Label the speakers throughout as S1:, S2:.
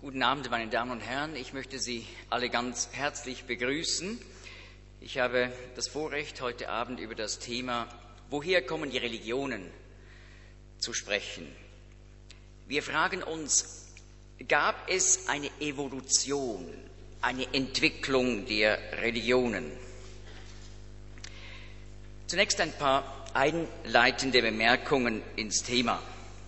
S1: Guten Abend, meine Damen und Herren. Ich möchte Sie alle ganz herzlich begrüßen. Ich habe das Vorrecht, heute Abend über das Thema „Woher kommen die Religionen?" zu sprechen. Wir fragen uns, gab es eine Evolution, eine Entwicklung der Religionen? Zunächst ein paar einleitende Bemerkungen ins Thema.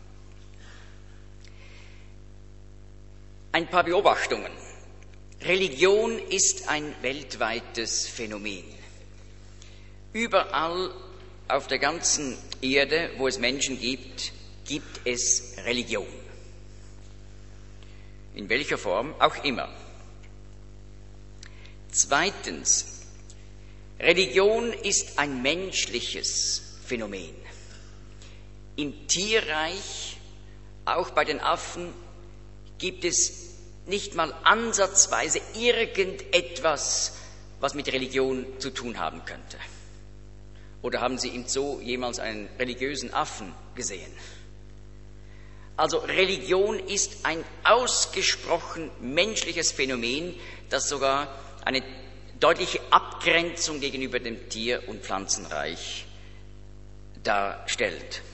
S1: Ein paar Beobachtungen. Religion ist ein weltweites Phänomen. Überall auf der ganzen Erde, wo es Menschen gibt, gibt es Religion. In welcher Form auch immer. Zweitens, Religion ist ein menschliches Phänomen. Im Tierreich, auch bei den Affen, gibt es nicht mal ansatzweise irgendetwas, was mit Religion zu tun haben könnte. Oder haben Sie im Zoo jemals einen religiösen Affen gesehen? Also Religion ist ein ausgesprochen menschliches Phänomen, das sogar eine deutliche Abgrenzung gegenüber dem Tier- und Pflanzenreich darstellt.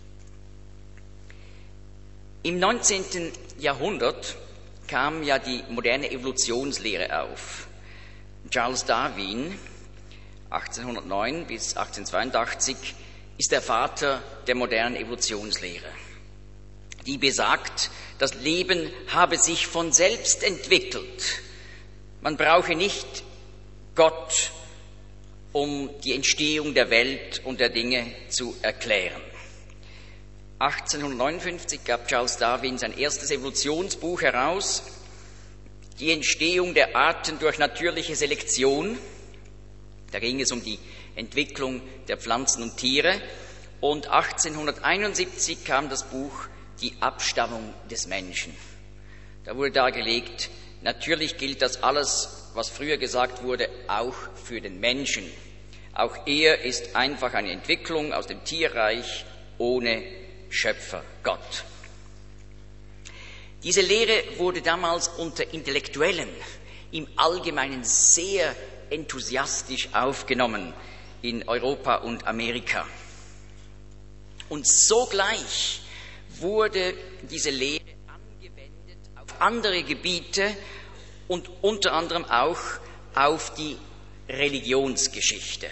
S1: Im 19. Jahrhundert kam ja die moderne Evolutionslehre auf. Charles Darwin, 1809 bis 1882, ist der Vater der modernen Evolutionslehre. Die besagt, das Leben habe sich von selbst entwickelt. Man brauche nicht Gott, um die Entstehung der Welt und der Dinge zu erklären. 1859 gab Charles Darwin sein erstes Evolutionsbuch heraus, Die Entstehung der Arten durch natürliche Selektion. Da ging es um die Entwicklung der Pflanzen und Tiere. Und 1871 kam das Buch Die Abstammung des Menschen. Da wurde dargelegt, natürlich gilt das alles, was früher gesagt wurde, auch für den Menschen. Auch er ist einfach eine Entwicklung aus dem Tierreich ohne Schöpfer Gott. Diese Lehre wurde damals unter Intellektuellen im Allgemeinen sehr enthusiastisch aufgenommen in Europa und Amerika. Und sogleich wurde diese Lehre angewendet auf andere Gebiete und unter anderem auch auf die Religionsgeschichte.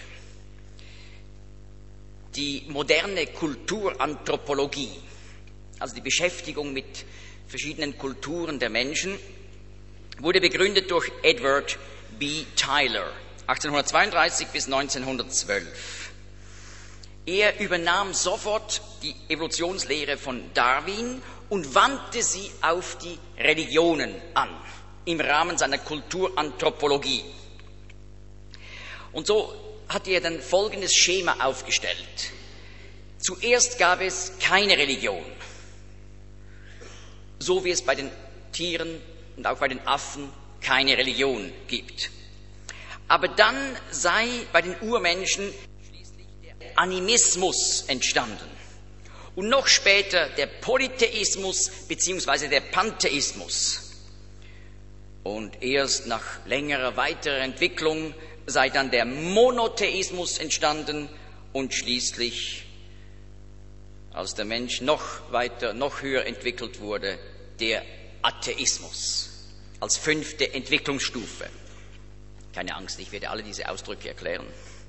S1: Die moderne Kulturanthropologie, also die Beschäftigung mit verschiedenen Kulturen der Menschen, wurde begründet durch Edward B. Tylor, 1832 bis 1912. Er übernahm sofort die Evolutionslehre von Darwin und wandte sie auf die Religionen an, im Rahmen seiner Kulturanthropologie. Und so hat er dann folgendes Schema aufgestellt. Zuerst gab es keine Religion, so wie es bei den Tieren und auch bei den Affen keine Religion gibt. Aber dann sei bei den Urmenschen schließlich der Animismus entstanden und noch später der Polytheismus bzw. der Pantheismus. Und erst nach längerer weiterer Entwicklung sei dann der Monotheismus entstanden und schließlich, als der Mensch noch weiter, noch höher entwickelt wurde, der Atheismus als 5. Entwicklungsstufe. Keine Angst, ich werde alle diese Ausdrücke erklären.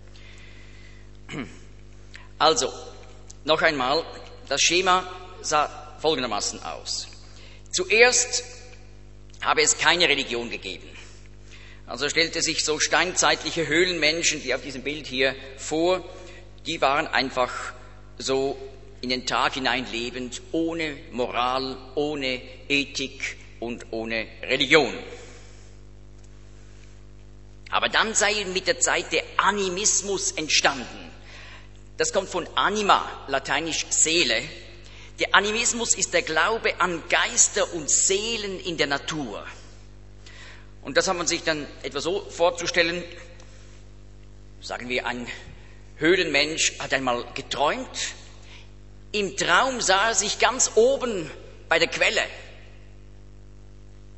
S1: Also, noch einmal, das Schema sah folgendermaßen aus. Zuerst habe es keine Religion gegeben. Also stellte sich so steinzeitliche Höhlenmenschen, die auf diesem Bild hier vor, die waren einfach so in den Tag hinein lebend, ohne Moral, ohne Ethik und ohne Religion. Aber dann sei mit der Zeit der Animismus entstanden. Das kommt von anima, lateinisch Seele. Der Animismus ist der Glaube an Geister und Seelen in der Natur. Und das hat man sich dann etwa so vorzustellen, sagen wir, ein Höhlenmensch hat einmal geträumt. Im Traum sah er sich ganz oben bei der Quelle.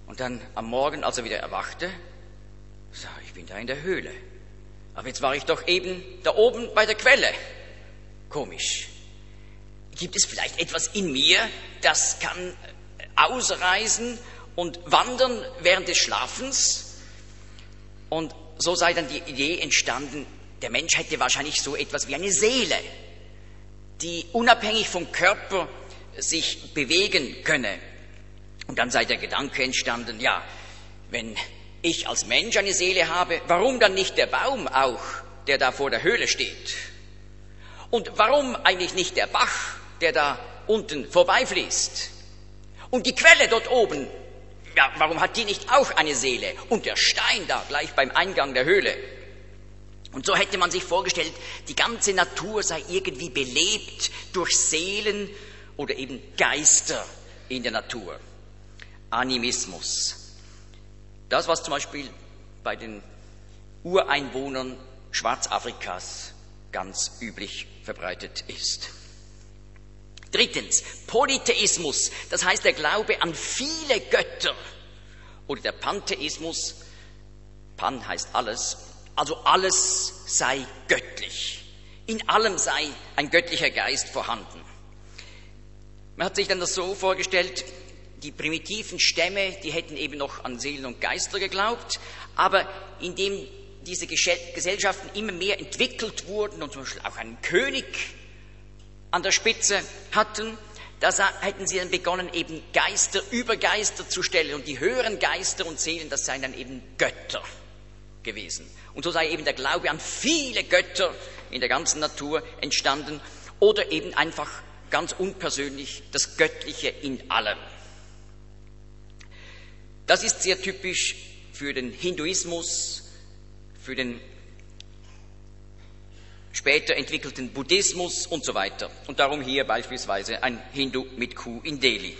S1: Und dann am Morgen, als er wieder erwachte, sah ich bin da in der Höhle. Aber jetzt war ich doch eben da oben bei der Quelle. Komisch. Gibt es vielleicht etwas in mir, das kann ausreisen und wandern während des Schlafens? Und so sei dann die Idee entstanden, der Mensch hätte wahrscheinlich so etwas wie eine Seele, die unabhängig vom Körper sich bewegen könne. Und dann sei der Gedanke entstanden, ja, wenn ich als Mensch eine Seele habe, warum dann nicht der Baum auch, der da vor der Höhle steht? Und warum eigentlich nicht der Bach, der da unten vorbeifließt? Und die Quelle dort oben, ja, warum hat die nicht auch eine Seele? Und der Stein da gleich beim Eingang der Höhle. Und so hätte man sich vorgestellt, die ganze Natur sei irgendwie belebt durch Seelen oder eben Geister in der Natur. Animismus. Das, was zum Beispiel bei den Ureinwohnern Schwarzafrikas ganz üblich verbreitet ist. Drittens, Polytheismus, das heißt der Glaube an viele Götter. Oder der Pantheismus, Pan heißt alles, also alles sei göttlich. In allem sei ein göttlicher Geist vorhanden. Man hat sich dann das so vorgestellt, die primitiven Stämme, die hätten eben noch an Seelen und Geister geglaubt, aber indem diese Gesellschaften immer mehr entwickelt wurden und zum Beispiel auch einen König an der Spitze hatten, da hätten sie dann begonnen, eben Geister über Geister zu stellen und die höheren Geister und Seelen, das seien dann eben Götter gewesen. Und so sei eben der Glaube an viele Götter in der ganzen Natur entstanden oder eben einfach ganz unpersönlich das Göttliche in allem. Das ist sehr typisch für den Hinduismus, für den später entwickelten Buddhismus und so weiter. Und darum hier beispielsweise ein Hindu mit Kuh in Delhi.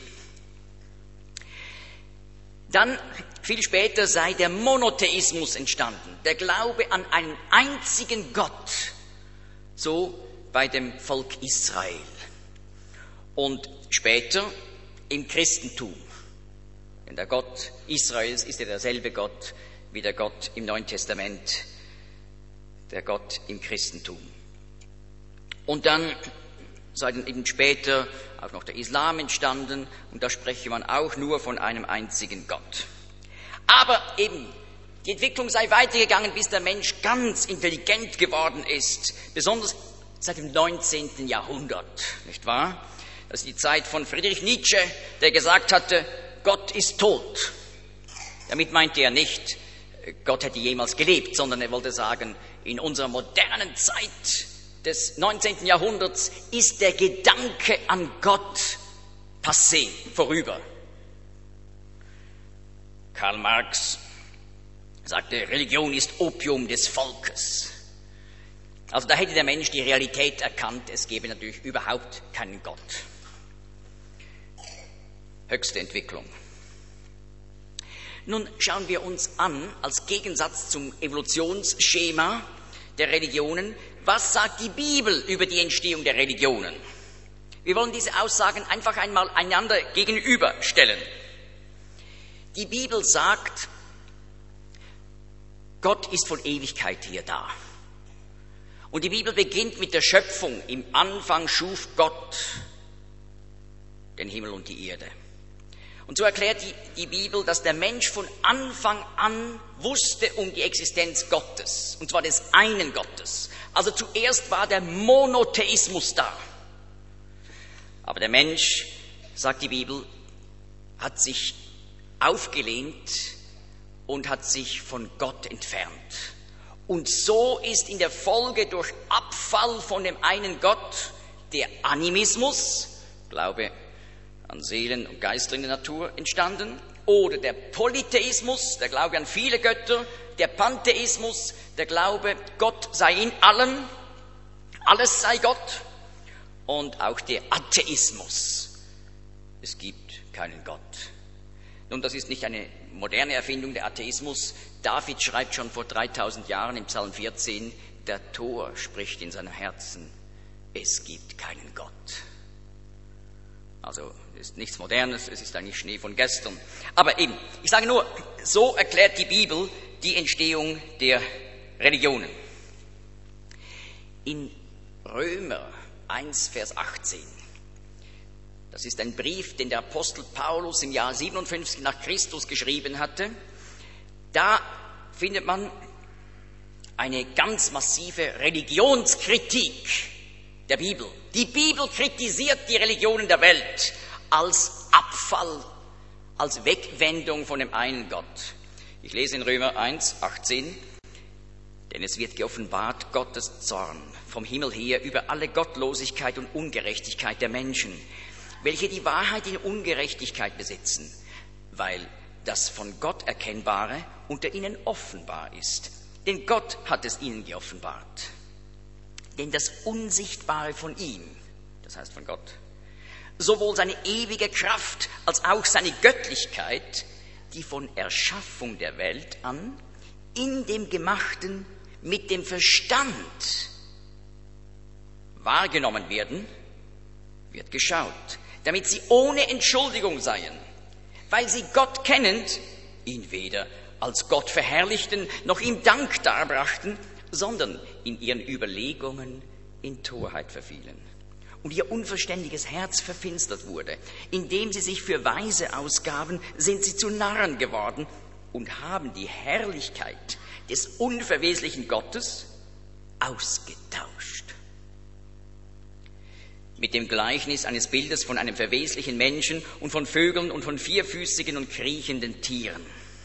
S1: Dann, viel später, sei der Monotheismus entstanden, der Glaube an einen einzigen Gott, so bei dem Volk Israel. Und später im Christentum. Denn der Gott Israels ist ja derselbe Gott wie der Gott im Neuen Testament, der Gott im Christentum. Und dann sei dann eben später auch noch der Islam entstanden und da spreche man auch nur von einem einzigen Gott. Aber eben, die Entwicklung sei weitergegangen, bis der Mensch ganz intelligent geworden ist, besonders seit dem 19. Jahrhundert, nicht wahr? Das ist die Zeit von Friedrich Nietzsche, der gesagt hatte, Gott ist tot. Damit meinte er nicht, Gott hätte jemals gelebt, sondern er wollte sagen, in unserer modernen Zeit des 19. Jahrhunderts ist der Gedanke an Gott passé, vorüber. Karl Marx sagte, Religion ist Opium des Volkes. Also da hätte der Mensch die Realität erkannt, es gäbe natürlich überhaupt keinen Gott. Höchste Entwicklung. Nun schauen wir uns an, als Gegensatz zum Evolutionsschema der Religionen, was sagt die Bibel über die Entstehung der Religionen? Wir wollen diese Aussagen einfach einmal einander gegenüberstellen. Die Bibel sagt, Gott ist von Ewigkeit her da. Und die Bibel beginnt mit der Schöpfung. Im Anfang schuf Gott den Himmel und die Erde. Und so erklärt die Bibel, dass der Mensch von Anfang an wusste um die Existenz Gottes, und zwar des einen Gottes. Also zuerst war der Monotheismus da. Aber der Mensch, sagt die Bibel, hat sich aufgelehnt und hat sich von Gott entfernt. Und so ist in der Folge durch Abfall von dem einen Gott der Animismus, Glaube an Seelen und Geister in der Natur, entstanden, oder der Polytheismus, der Glaube an viele Götter, der Pantheismus, der Glaube, Gott sei in allem, alles sei Gott, und auch der Atheismus, es gibt keinen Gott. Nun, das ist nicht eine moderne Erfindung, der Atheismus. David schreibt schon vor 3000 Jahren im Psalm 14, der Tor spricht in seinem Herzen, es gibt keinen Gott. Also es ist nichts Modernes, es ist eigentlich Schnee von gestern. Aber eben, ich sage nur, so erklärt die Bibel die Entstehung der Religionen. In Römer 1, Vers 18, das ist ein Brief, den der Apostel Paulus im Jahr 57 nach Christus geschrieben hatte, da findet man eine ganz massive Religionskritik der Bibel. Die Bibel kritisiert die Religionen der Welt als Abfall, als Wegwendung von dem einen Gott. Ich lese in Römer 1, 18, denn es wird geoffenbart Gottes Zorn vom Himmel her über alle Gottlosigkeit und Ungerechtigkeit der Menschen, welche die Wahrheit in Ungerechtigkeit besitzen, weil das von Gott Erkennbare unter ihnen offenbar ist. Denn Gott hat es ihnen geoffenbart. Denn das Unsichtbare von ihm, das heißt von Gott, sowohl seine ewige Kraft als auch seine Göttlichkeit, die von Erschaffung der Welt an in dem Gemachten mit dem Verstand wahrgenommen werden, wird geschaut, damit sie ohne Entschuldigung seien, weil sie Gott kennend, ihn weder als Gott verherrlichten, noch ihm Dank darbrachten, sondern in ihren Überlegungen in Torheit verfielen. Und ihr unverständiges Herz verfinstert wurde. Indem sie sich für Weise ausgaben, sind sie zu Narren geworden und haben die Herrlichkeit des unverweslichen Gottes ausgetauscht mit dem Gleichnis eines Bildes von einem verweslichen Menschen und von Vögeln und von vierfüßigen und kriechenden Tieren.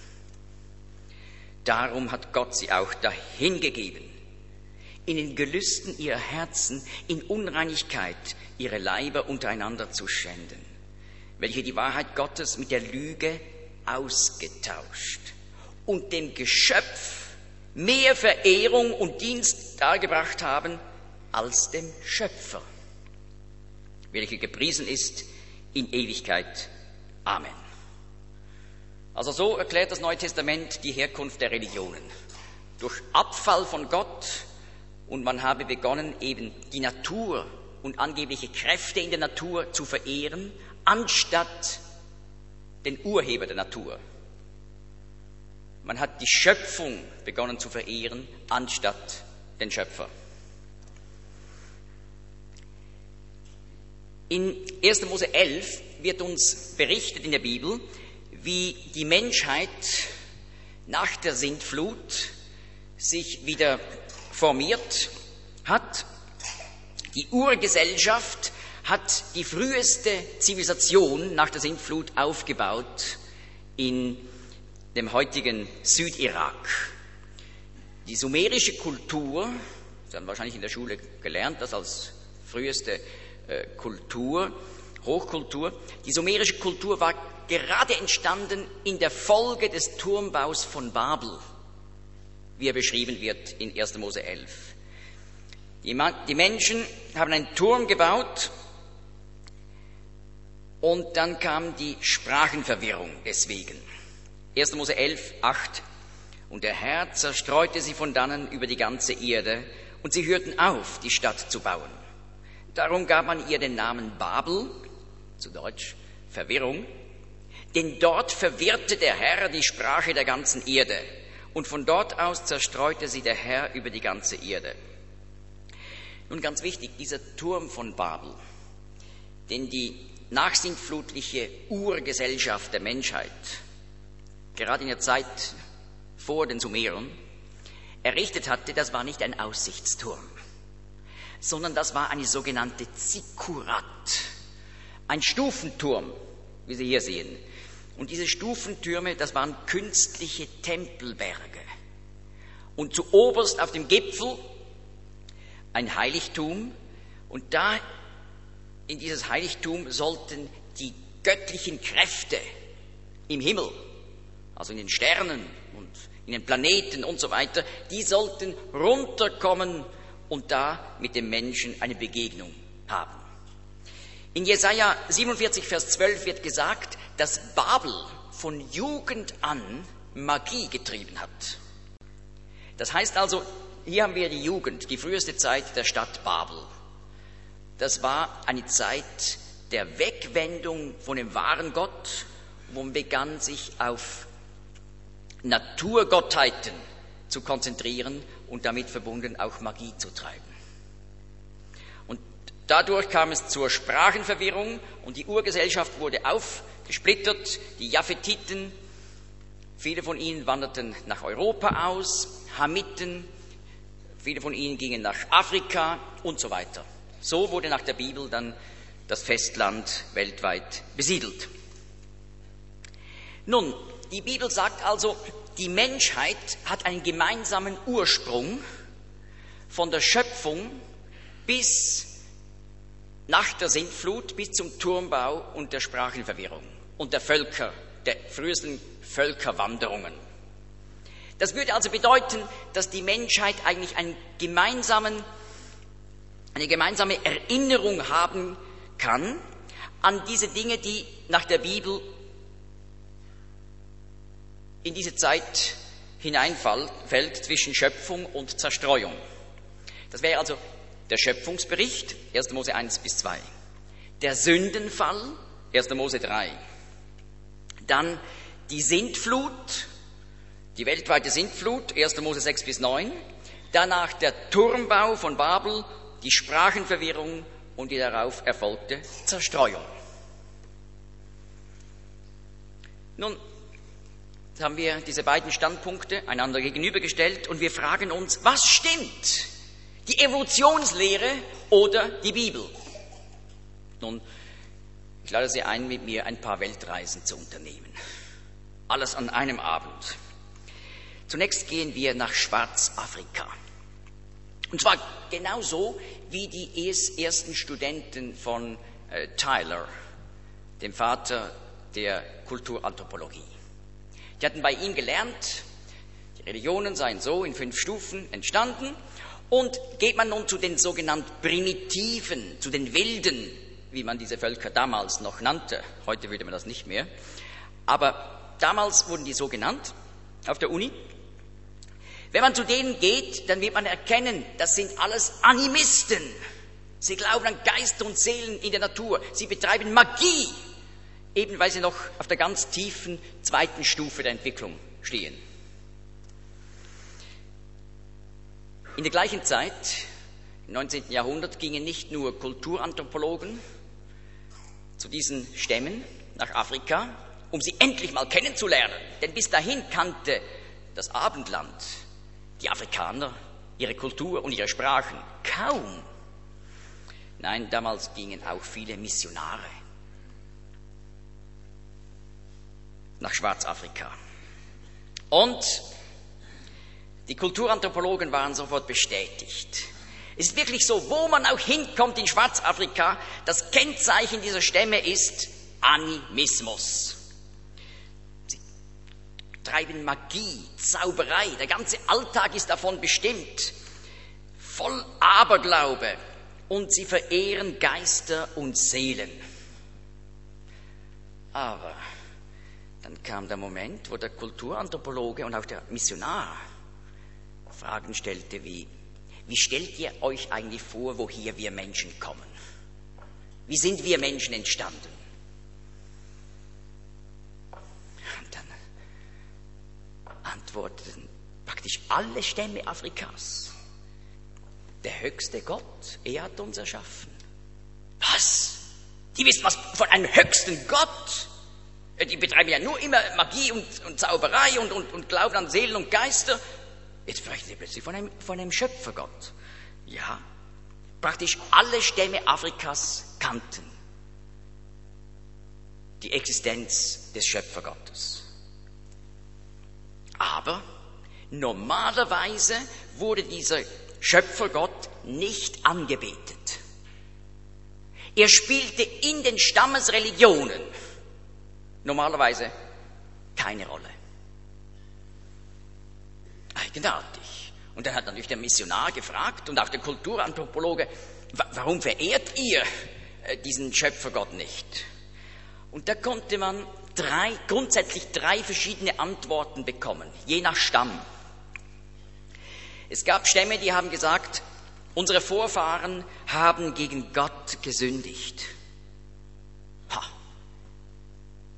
S1: Darum hat Gott sie auch dahingegeben, in den Gelüsten ihrer Herzen, in Unreinigkeit ihre Leiber untereinander zu schänden, welche die Wahrheit Gottes mit der Lüge ausgetauscht und dem Geschöpf mehr Verehrung und Dienst dargebracht haben als dem Schöpfer, welcher gepriesen ist in Ewigkeit. Amen. Also so erklärt das Neue Testament die Herkunft der Religionen. Durch Abfall von Gott, und man habe begonnen, eben die Natur und angebliche Kräfte in der Natur zu verehren, anstatt den Urheber der Natur. Man hat die Schöpfung begonnen zu verehren, anstatt den Schöpfer. In 1. Mose 11 wird uns berichtet in der Bibel, wie die Menschheit nach der Sintflut sich wieder formiert hat. Die Urgesellschaft hat die früheste Zivilisation nach der Sintflut aufgebaut in dem heutigen Südirak. Die sumerische Kultur, Sie haben wahrscheinlich in der Schule gelernt, das als früheste Kultur, Hochkultur. Die sumerische Kultur war gerade entstanden in der Folge des Turmbaus von Babel, wie er beschrieben wird in 1. Mose 11. Die Menschen haben einen Turm gebaut und dann kam die Sprachenverwirrung deswegen. 1. Mose 11, 8. Und der Herr zerstreute sie von dannen über die ganze Erde und sie hörten auf, die Stadt zu bauen. Darum gab man ihr den Namen Babel, zu Deutsch Verwirrung, denn dort verwirrte der Herr die Sprache der ganzen Erde und von dort aus zerstreute sie der Herr über die ganze Erde. Nun ganz wichtig, dieser Turm von Babel, den die nachsintflutliche Urgesellschaft der Menschheit, gerade in der Zeit vor den Sumerern, errichtet hatte, das war nicht ein Aussichtsturm, sondern das war eine sogenannte Zikkurat, ein Stufenturm, wie Sie hier sehen. Und diese Stufentürme, das waren künstliche Tempelberge. Und zu oberst auf dem Gipfel ein Heiligtum. Und da in dieses Heiligtum sollten die göttlichen Kräfte im Himmel, also in den Sternen und in den Planeten und so weiter, die sollten runterkommen und da mit dem Menschen eine Begegnung haben. In Jesaja 47, Vers 12 wird gesagt, dass Babel von Jugend an Magie getrieben hat. Das heißt also, hier haben wir die Jugend, die früheste Zeit der Stadt Babel. Das war eine Zeit der Wegwendung von dem wahren Gott, wo man begann, sich auf Naturgottheiten zu konzentrieren und damit verbunden auch Magie zu treiben. Und dadurch kam es zur Sprachenverwirrung und die Urgesellschaft wurde aufgesplittert. Die Japhetiten, viele von ihnen wanderten nach Europa aus, Hamiten, viele von ihnen gingen nach Afrika und so weiter. So wurde nach der Bibel dann das Festland weltweit besiedelt. Nun, die Bibel sagt also, die Menschheit hat einen gemeinsamen Ursprung von der Schöpfung bis nach der Sintflut, bis zum Turmbau und der Sprachenverwirrung und der frühesten Völkerwanderungen. Das würde also bedeuten, dass die Menschheit eigentlich eine gemeinsame Erinnerung haben kann an diese Dinge, die nach der Bibel in diese Zeit hineinfällt zwischen Schöpfung und Zerstreuung. Das wäre also der Schöpfungsbericht, 1. Mose 1 bis 2. Der Sündenfall, 1. Mose 3. Dann die Sintflut, die weltweite Sintflut, 1. Mose 6 bis 9. Danach der Turmbau von Babel, die Sprachenverwirrung und die darauf erfolgte Zerstreuung. Nun, haben wir diese beiden Standpunkte einander gegenübergestellt und wir fragen uns, was stimmt? Die Evolutionslehre oder die Bibel? Nun, ich lade Sie ein, mit mir ein paar Weltreisen zu unternehmen. Alles an einem Abend. Zunächst gehen wir nach Schwarzafrika. Und zwar genauso wie die ersten Studenten von Tyler, dem Vater der Kulturanthropologie. Die hatten bei ihm gelernt, die Religionen seien so in 5 Stufen entstanden. Und geht man nun zu den sogenannten Primitiven, zu den Wilden, wie man diese Völker damals noch nannte, heute würde man das nicht mehr, aber damals wurden die so genannt auf der Uni. Wenn man zu denen geht, dann wird man erkennen, das sind alles Animisten. Sie glauben an Geister und Seelen in der Natur. Sie betreiben Magie, eben weil sie noch auf der ganz tiefen 2. Stufe der Entwicklung stehen. In der gleichen Zeit, im 19. Jahrhundert, gingen nicht nur Kulturanthropologen zu diesen Stämmen nach Afrika, um sie endlich mal kennenzulernen. Denn bis dahin kannte das Abendland, die Afrikaner, ihre Kultur und ihre Sprachen kaum. Nein, damals gingen auch viele Missionare nach Schwarzafrika. Und die Kulturanthropologen waren sofort bestätigt. Es ist wirklich so, wo man auch hinkommt in Schwarzafrika, das Kennzeichen dieser Stämme ist Animismus. Sie treiben Magie, Zauberei, der ganze Alltag ist davon bestimmt, voll Aberglaube, und sie verehren Geister und Seelen. Aber dann kam der Moment, wo der Kulturanthropologe und auch der Missionar Fragen stellte wie stellt ihr euch eigentlich vor, woher wir Menschen kommen? Wie sind wir Menschen entstanden? Und dann antworteten praktisch alle Stämme Afrikas. Der höchste Gott, er hat uns erschaffen. Was? Die wissen was von einem höchsten Gott? Die betreiben ja nur immer Magie und Zauberei und glauben an Seelen und Geister. Jetzt sprechen sie plötzlich von einem Schöpfergott. Ja, praktisch alle Stämme Afrikas kannten die Existenz des Schöpfergottes. Aber normalerweise wurde dieser Schöpfergott nicht angebetet. Er spielte in den Stammesreligionen normalerweise keine Rolle. Eigenartig. Und dann hat natürlich der Missionar gefragt und auch der Kulturanthropologe, warum verehrt ihr diesen Schöpfergott nicht? Und da konnte man grundsätzlich drei verschiedene Antworten bekommen, je nach Stamm. Es gab Stämme, die haben gesagt, unsere Vorfahren haben gegen Gott gesündigt.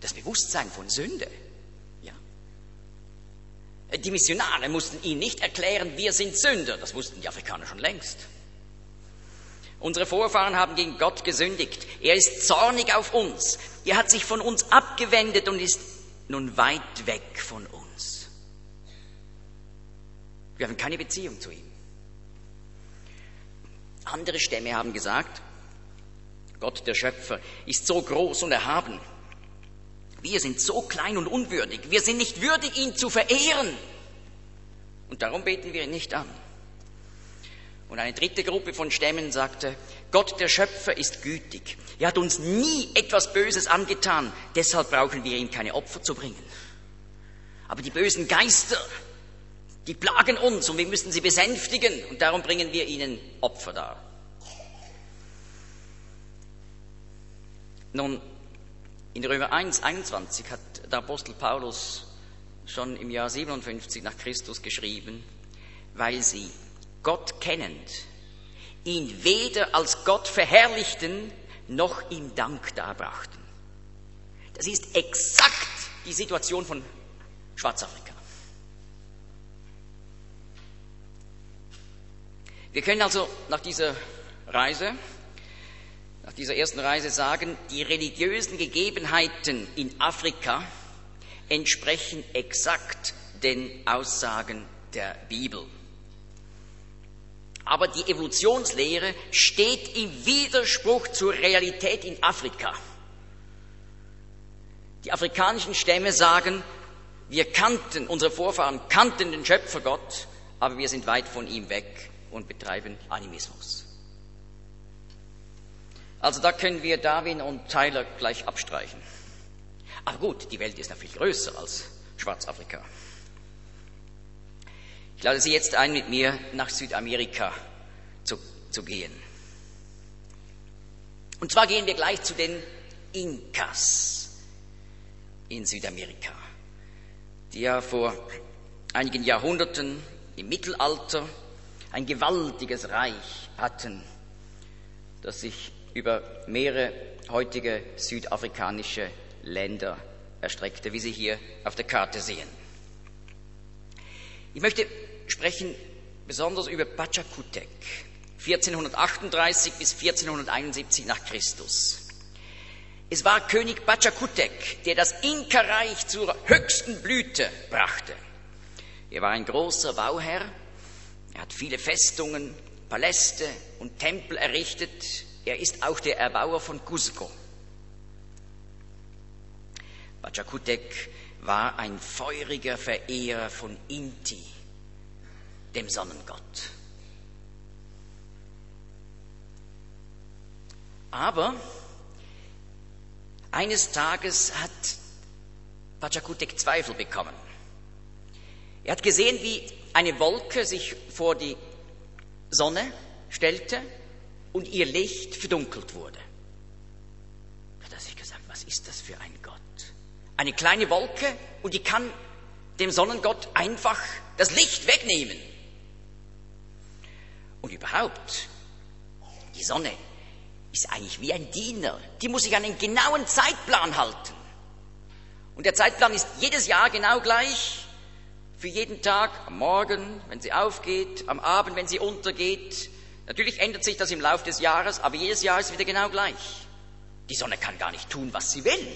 S1: das Bewusstsein von Sünde. Ja. Die Missionare mussten ihnen nicht erklären, wir sind Sünder. Das wussten die Afrikaner schon längst. Unsere Vorfahren haben gegen Gott gesündigt. Er ist zornig auf uns. Er hat sich von uns abgewendet und ist nun weit weg von uns. Wir haben keine Beziehung zu ihm. Andere Stämme haben gesagt, Gott, der Schöpfer, ist so groß und erhaben. Wir sind so klein und unwürdig. Wir sind nicht würdig, ihn zu verehren. Und darum beten wir ihn nicht an. Und eine dritte Gruppe von Stämmen sagte, Gott, der Schöpfer, ist gütig. Er hat uns nie etwas Böses angetan. Deshalb brauchen wir ihm keine Opfer zu bringen. Aber die bösen Geister, die plagen uns und wir müssen sie besänftigen. Und darum bringen wir ihnen Opfer dar. Nun, in Römer 1,21 hat der Apostel Paulus schon im Jahr 57 nach Christus geschrieben, weil sie Gott kennend, ihn weder als Gott verherrlichten, noch ihm Dank darbrachten. Das ist exakt die Situation von Schwarzafrika. Wir können also nach dieser ersten Reise sagen, die religiösen Gegebenheiten in Afrika entsprechen exakt den Aussagen der Bibel. Aber die Evolutionslehre steht im Widerspruch zur Realität in Afrika. Die afrikanischen Stämme sagen, unsere Vorfahren kannten den Schöpfergott, aber wir sind weit von ihm weg und betreiben Animismus. Also da können wir Darwin und Tyler gleich abstreichen. Aber gut, die Welt ist noch viel größer als Schwarzafrika. Ich lade Sie jetzt ein, mit mir nach Südamerika zu gehen. Und zwar gehen wir gleich zu den Inkas in Südamerika, die ja vor einigen Jahrhunderten im Mittelalter ein gewaltiges Reich hatten, das sich über mehrere heutige südafrikanische Länder erstreckte, wie Sie hier auf der Karte sehen. Ich möchte sprechen besonders über Pachacutec, 1438 bis 1471 nach Christus. Es war König Pachacutec, der das Inka-Reich zur höchsten Blüte brachte. Er war ein großer Bauherr, er hat viele Festungen, Paläste und Tempel errichtet. Er ist auch der Erbauer von Cusco. Pachacutec war ein feuriger Verehrer von Inti, dem Sonnengott. Aber eines Tages hat Pachacutec Zweifel bekommen. Er hat gesehen, wie eine Wolke sich vor die Sonne stellte und ihr Licht verdunkelt wurde. Da hat er sich gesagt, was ist das für ein Gott? Eine kleine Wolke und die kann dem Sonnengott einfach das Licht wegnehmen. Und überhaupt, die Sonne ist eigentlich wie ein Diener. Die muss sich an einen genauen Zeitplan halten. Und der Zeitplan ist jedes Jahr genau gleich. Für jeden Tag, am Morgen, wenn sie aufgeht, am Abend, wenn sie untergeht. Natürlich ändert sich das im Laufe des Jahres, aber jedes Jahr ist es wieder genau gleich. Die Sonne kann gar nicht tun, was sie will.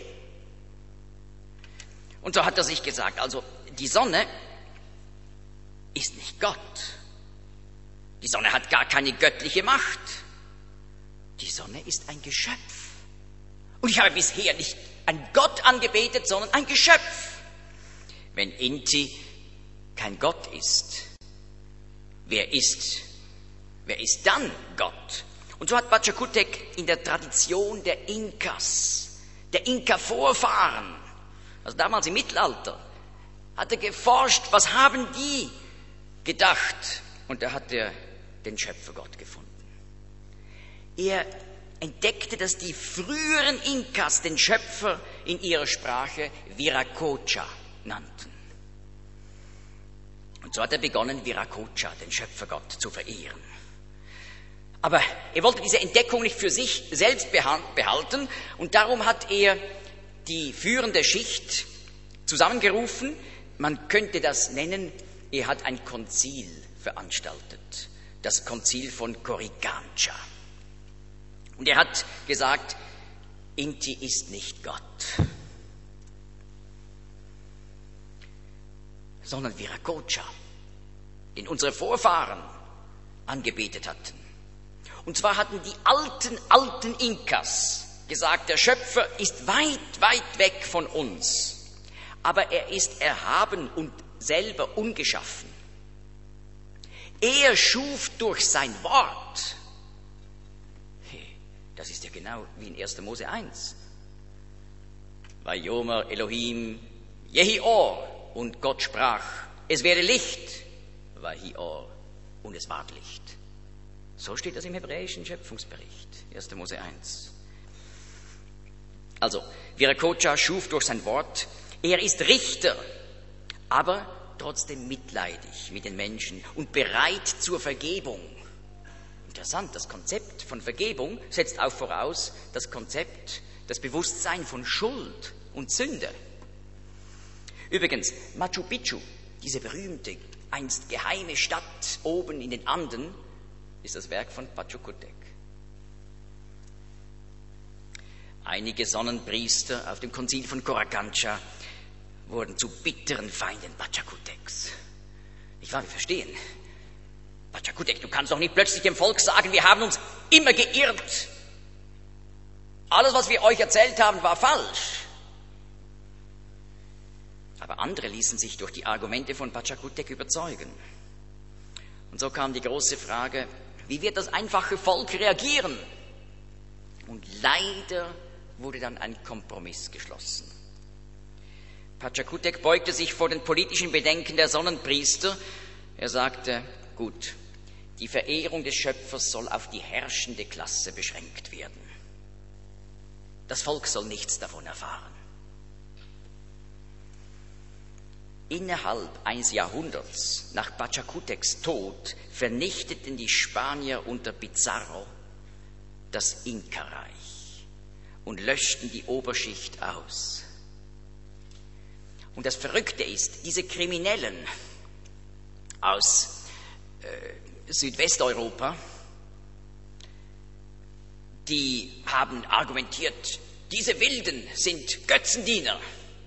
S1: Und so hat er sich gesagt, also die Sonne ist nicht Gott. Die Sonne hat gar keine göttliche Macht. Die Sonne ist ein Geschöpf. Und ich habe bisher nicht einen Gott angebetet, sondern ein Geschöpf. Wenn Inti kein Gott ist, wer ist dann Gott? Und so hat Pachacutec in der Tradition der Inkas, der Inka-Vorfahren, also damals im Mittelalter, hat er geforscht, was haben die gedacht? Und da hat er den Schöpfergott gefunden. Er entdeckte, dass die früheren Inkas den Schöpfer in ihrer Sprache Viracocha nannten. Und so hat er begonnen, Viracocha, den Schöpfergott, zu verehren. Aber er wollte diese Entdeckung nicht für sich selbst behalten und darum hat er die führende Schicht zusammengerufen. Man könnte das nennen, er hat ein Konzil veranstaltet, das Konzil von Corrigancha. Und er hat gesagt, Inti ist nicht Gott, sondern Viracocha, den unsere Vorfahren angebetet hatten. Und zwar hatten die alten Inkas gesagt, der Schöpfer ist weit, weit weg von uns, aber er ist erhaben und selber ungeschaffen. Er schuf durch sein Wort. Das ist ja genau wie in 1. Mose 1. Vayomer Elohim Yehi Or, und Gott sprach, es werde Licht, Vahi Or, und es ward Licht. So steht das im hebräischen Schöpfungsbericht, 1. Mose 1. Also, Viracocha schuf durch sein Wort, er ist Richter, aber trotzdem mitleidig mit den Menschen und bereit zur Vergebung. Interessant, das Konzept von Vergebung setzt auch voraus das Konzept, das Bewusstsein von Schuld und Sünde. Übrigens, Machu Picchu, diese berühmte, einst geheime Stadt oben in den Anden, ist das Werk von Pachacutec. Einige Sonnenpriester auf dem Konzil von Corrigancha wurden zu bitteren Feinden Pachacutecs. Ich war, wir verstehen. Pachacutec, du kannst doch nicht plötzlich dem Volk sagen, wir haben uns immer geirrt. Alles, was wir euch erzählt haben, war falsch. Aber andere ließen sich durch die Argumente von Pachacutec überzeugen. Und so kam die große Frage, wie wird das einfache Volk reagieren? Und leider wurde dann ein Kompromiss geschlossen. Pachacutec beugte sich vor den politischen Bedenken der Sonnenpriester. Er sagte, gut, die Verehrung des Schöpfers soll auf die herrschende Klasse beschränkt werden. Das Volk soll nichts davon erfahren. Innerhalb eines Jahrhunderts nach Pachacutecs Tod vernichteten die Spanier unter Pizarro das Inka-Reich und löschten die Oberschicht aus. Und das Verrückte ist, diese Kriminellen aus Südwesteuropa, die haben argumentiert, diese Wilden sind Götzendiener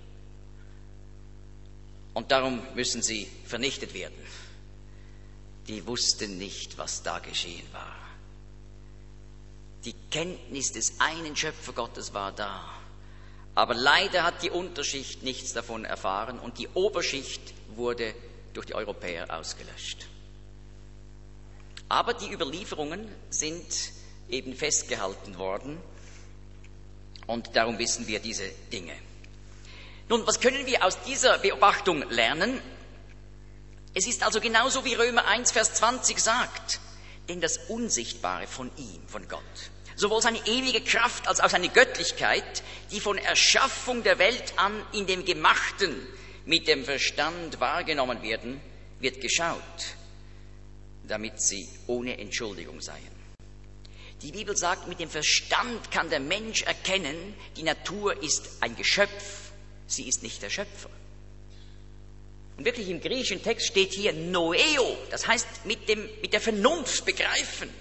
S1: und darum müssen sie vernichtet werden. Die wussten nicht, was da geschehen war. Die Kenntnis des einen Schöpfergottes war da, aber leider hat die Unterschicht nichts davon erfahren und die Oberschicht wurde durch die Europäer ausgelöscht. Aber die Überlieferungen sind eben festgehalten worden und darum wissen wir diese Dinge. Nun, was können wir aus dieser Beobachtung lernen? Es ist also genauso wie Römer 1, Vers 20 sagt, denn das Unsichtbare von ihm, von Gott, sowohl seine ewige Kraft als auch seine Göttlichkeit, die von Erschaffung der Welt an in dem Gemachten mit dem Verstand wahrgenommen werden, wird geschaut, damit sie ohne Entschuldigung seien. Die Bibel sagt, mit dem Verstand kann der Mensch erkennen, die Natur ist ein Geschöpf, sie ist nicht der Schöpfer. Und wirklich im griechischen Text steht hier Noeo, das heißt mit der Vernunft begreifen.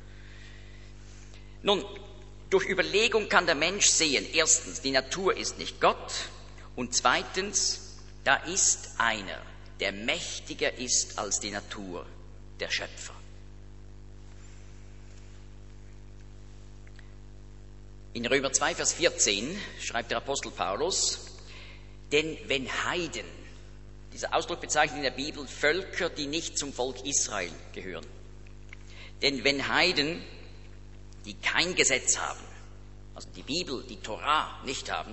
S1: Nun, durch Überlegung kann der Mensch sehen, erstens, die Natur ist nicht Gott und zweitens, da ist einer, der mächtiger ist als die Natur, der Schöpfer. In Römer 2, Vers 14 schreibt der Apostel Paulus, denn wenn Heiden, dieser Ausdruck bezeichnet in der Bibel Völker, die nicht zum Volk Israel gehören, denn wenn Heiden, die kein Gesetz haben, also die Bibel, die Torah nicht haben,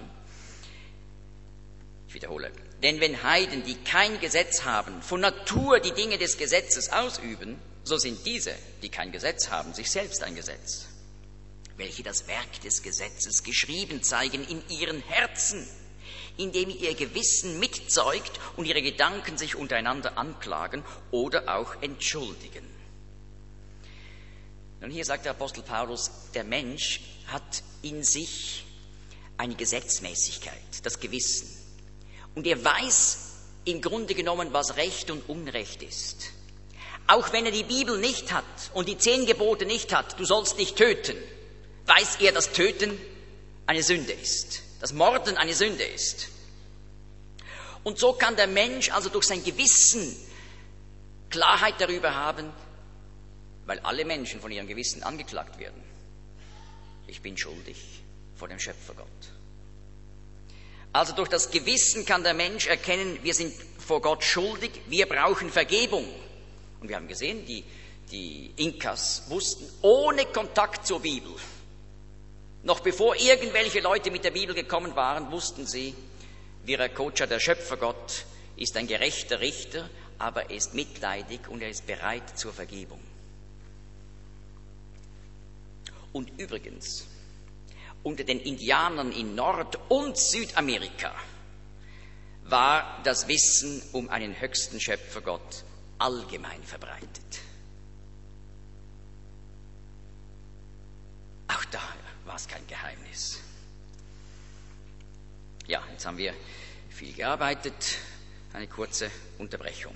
S1: ich wiederhole, denn wenn Heiden, die kein Gesetz haben, von Natur die Dinge des Gesetzes ausüben, so sind diese, die kein Gesetz haben, sich selbst ein Gesetz, welche das Werk des Gesetzes geschrieben zeigen in ihren Herzen, indem ihr Gewissen mitzeugt und ihre Gedanken sich untereinander anklagen oder auch entschuldigen. Nun hier sagt der Apostel Paulus, der Mensch hat in sich eine Gesetzmäßigkeit, das Gewissen. Und er weiß im Grunde genommen, was Recht und Unrecht ist. Auch wenn er die Bibel nicht hat und die 10 Gebote nicht hat, du sollst nicht töten, weiß er, dass Töten eine Sünde ist, dass Morden eine Sünde ist. Und so kann der Mensch also durch sein Gewissen Klarheit darüber haben, weil alle Menschen von ihrem Gewissen angeklagt werden. Ich bin schuldig vor dem Schöpfergott. Also durch das Gewissen kann der Mensch erkennen, wir sind vor Gott schuldig, wir brauchen Vergebung. Und wir haben gesehen, die Inkas wussten, ohne Kontakt zur Bibel, noch bevor irgendwelche Leute mit der Bibel gekommen waren, wussten sie, Viracocha, der Schöpfergott, ist ein gerechter Richter, aber er ist mitleidig und er ist bereit zur Vergebung. Und übrigens, unter den Indianern in Nord- und Südamerika war das Wissen um einen höchsten Schöpfergott allgemein verbreitet. Auch da war es kein Geheimnis. Ja, jetzt haben wir viel gearbeitet. Eine kurze Unterbrechung.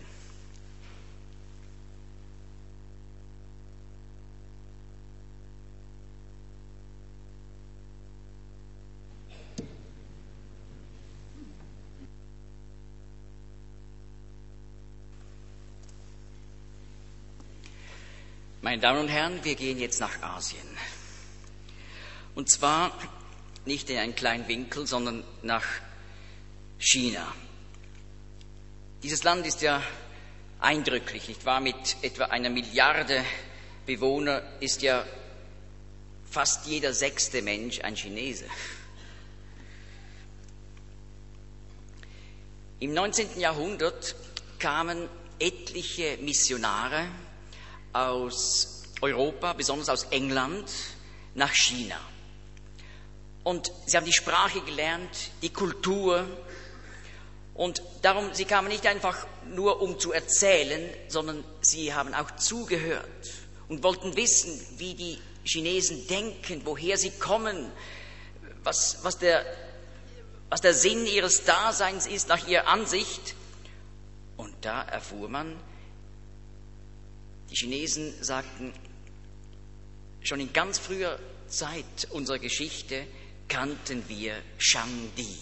S1: Meine Damen und Herren, wir gehen jetzt nach Asien. Und zwar nicht in einen kleinen Winkel, sondern nach China. Dieses Land ist ja eindrücklich, nicht wahr? Mit etwa 1 Milliarde Bewohner ist ja fast jeder 6. Mensch ein Chinese. Im 19. Jahrhundert kamen etliche Missionare aus Europa, besonders aus England, nach China. Und sie haben die Sprache gelernt, die Kultur. Und darum, sie kamen nicht einfach nur, um zu erzählen, sondern sie haben auch zugehört und wollten wissen, wie die Chinesen denken, woher sie kommen, was der Sinn ihres Daseins ist, nach ihrer Ansicht. Und da erfuhr man, die Chinesen sagten, schon in ganz früher Zeit unserer Geschichte kannten wir Shangdi.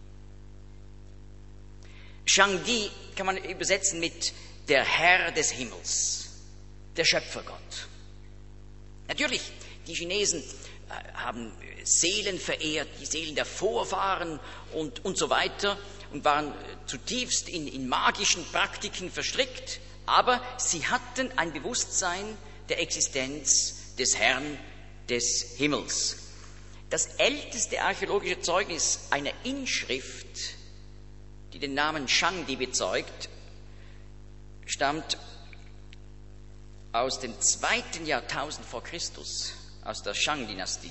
S1: Shangdi kann man übersetzen mit der Herr des Himmels, der Schöpfergott. Natürlich, die Chinesen haben Seelen verehrt, die Seelen der Vorfahren und so weiter und waren zutiefst in magischen Praktiken verstrickt, aber sie hatten ein Bewusstsein der Existenz des Herrn des Himmels. Das älteste archäologische Zeugnis einer Inschrift, die den Namen Shangdi bezeugt, stammt aus dem 2. Jahrtausend vor Christus, aus der Shang-Dynastie.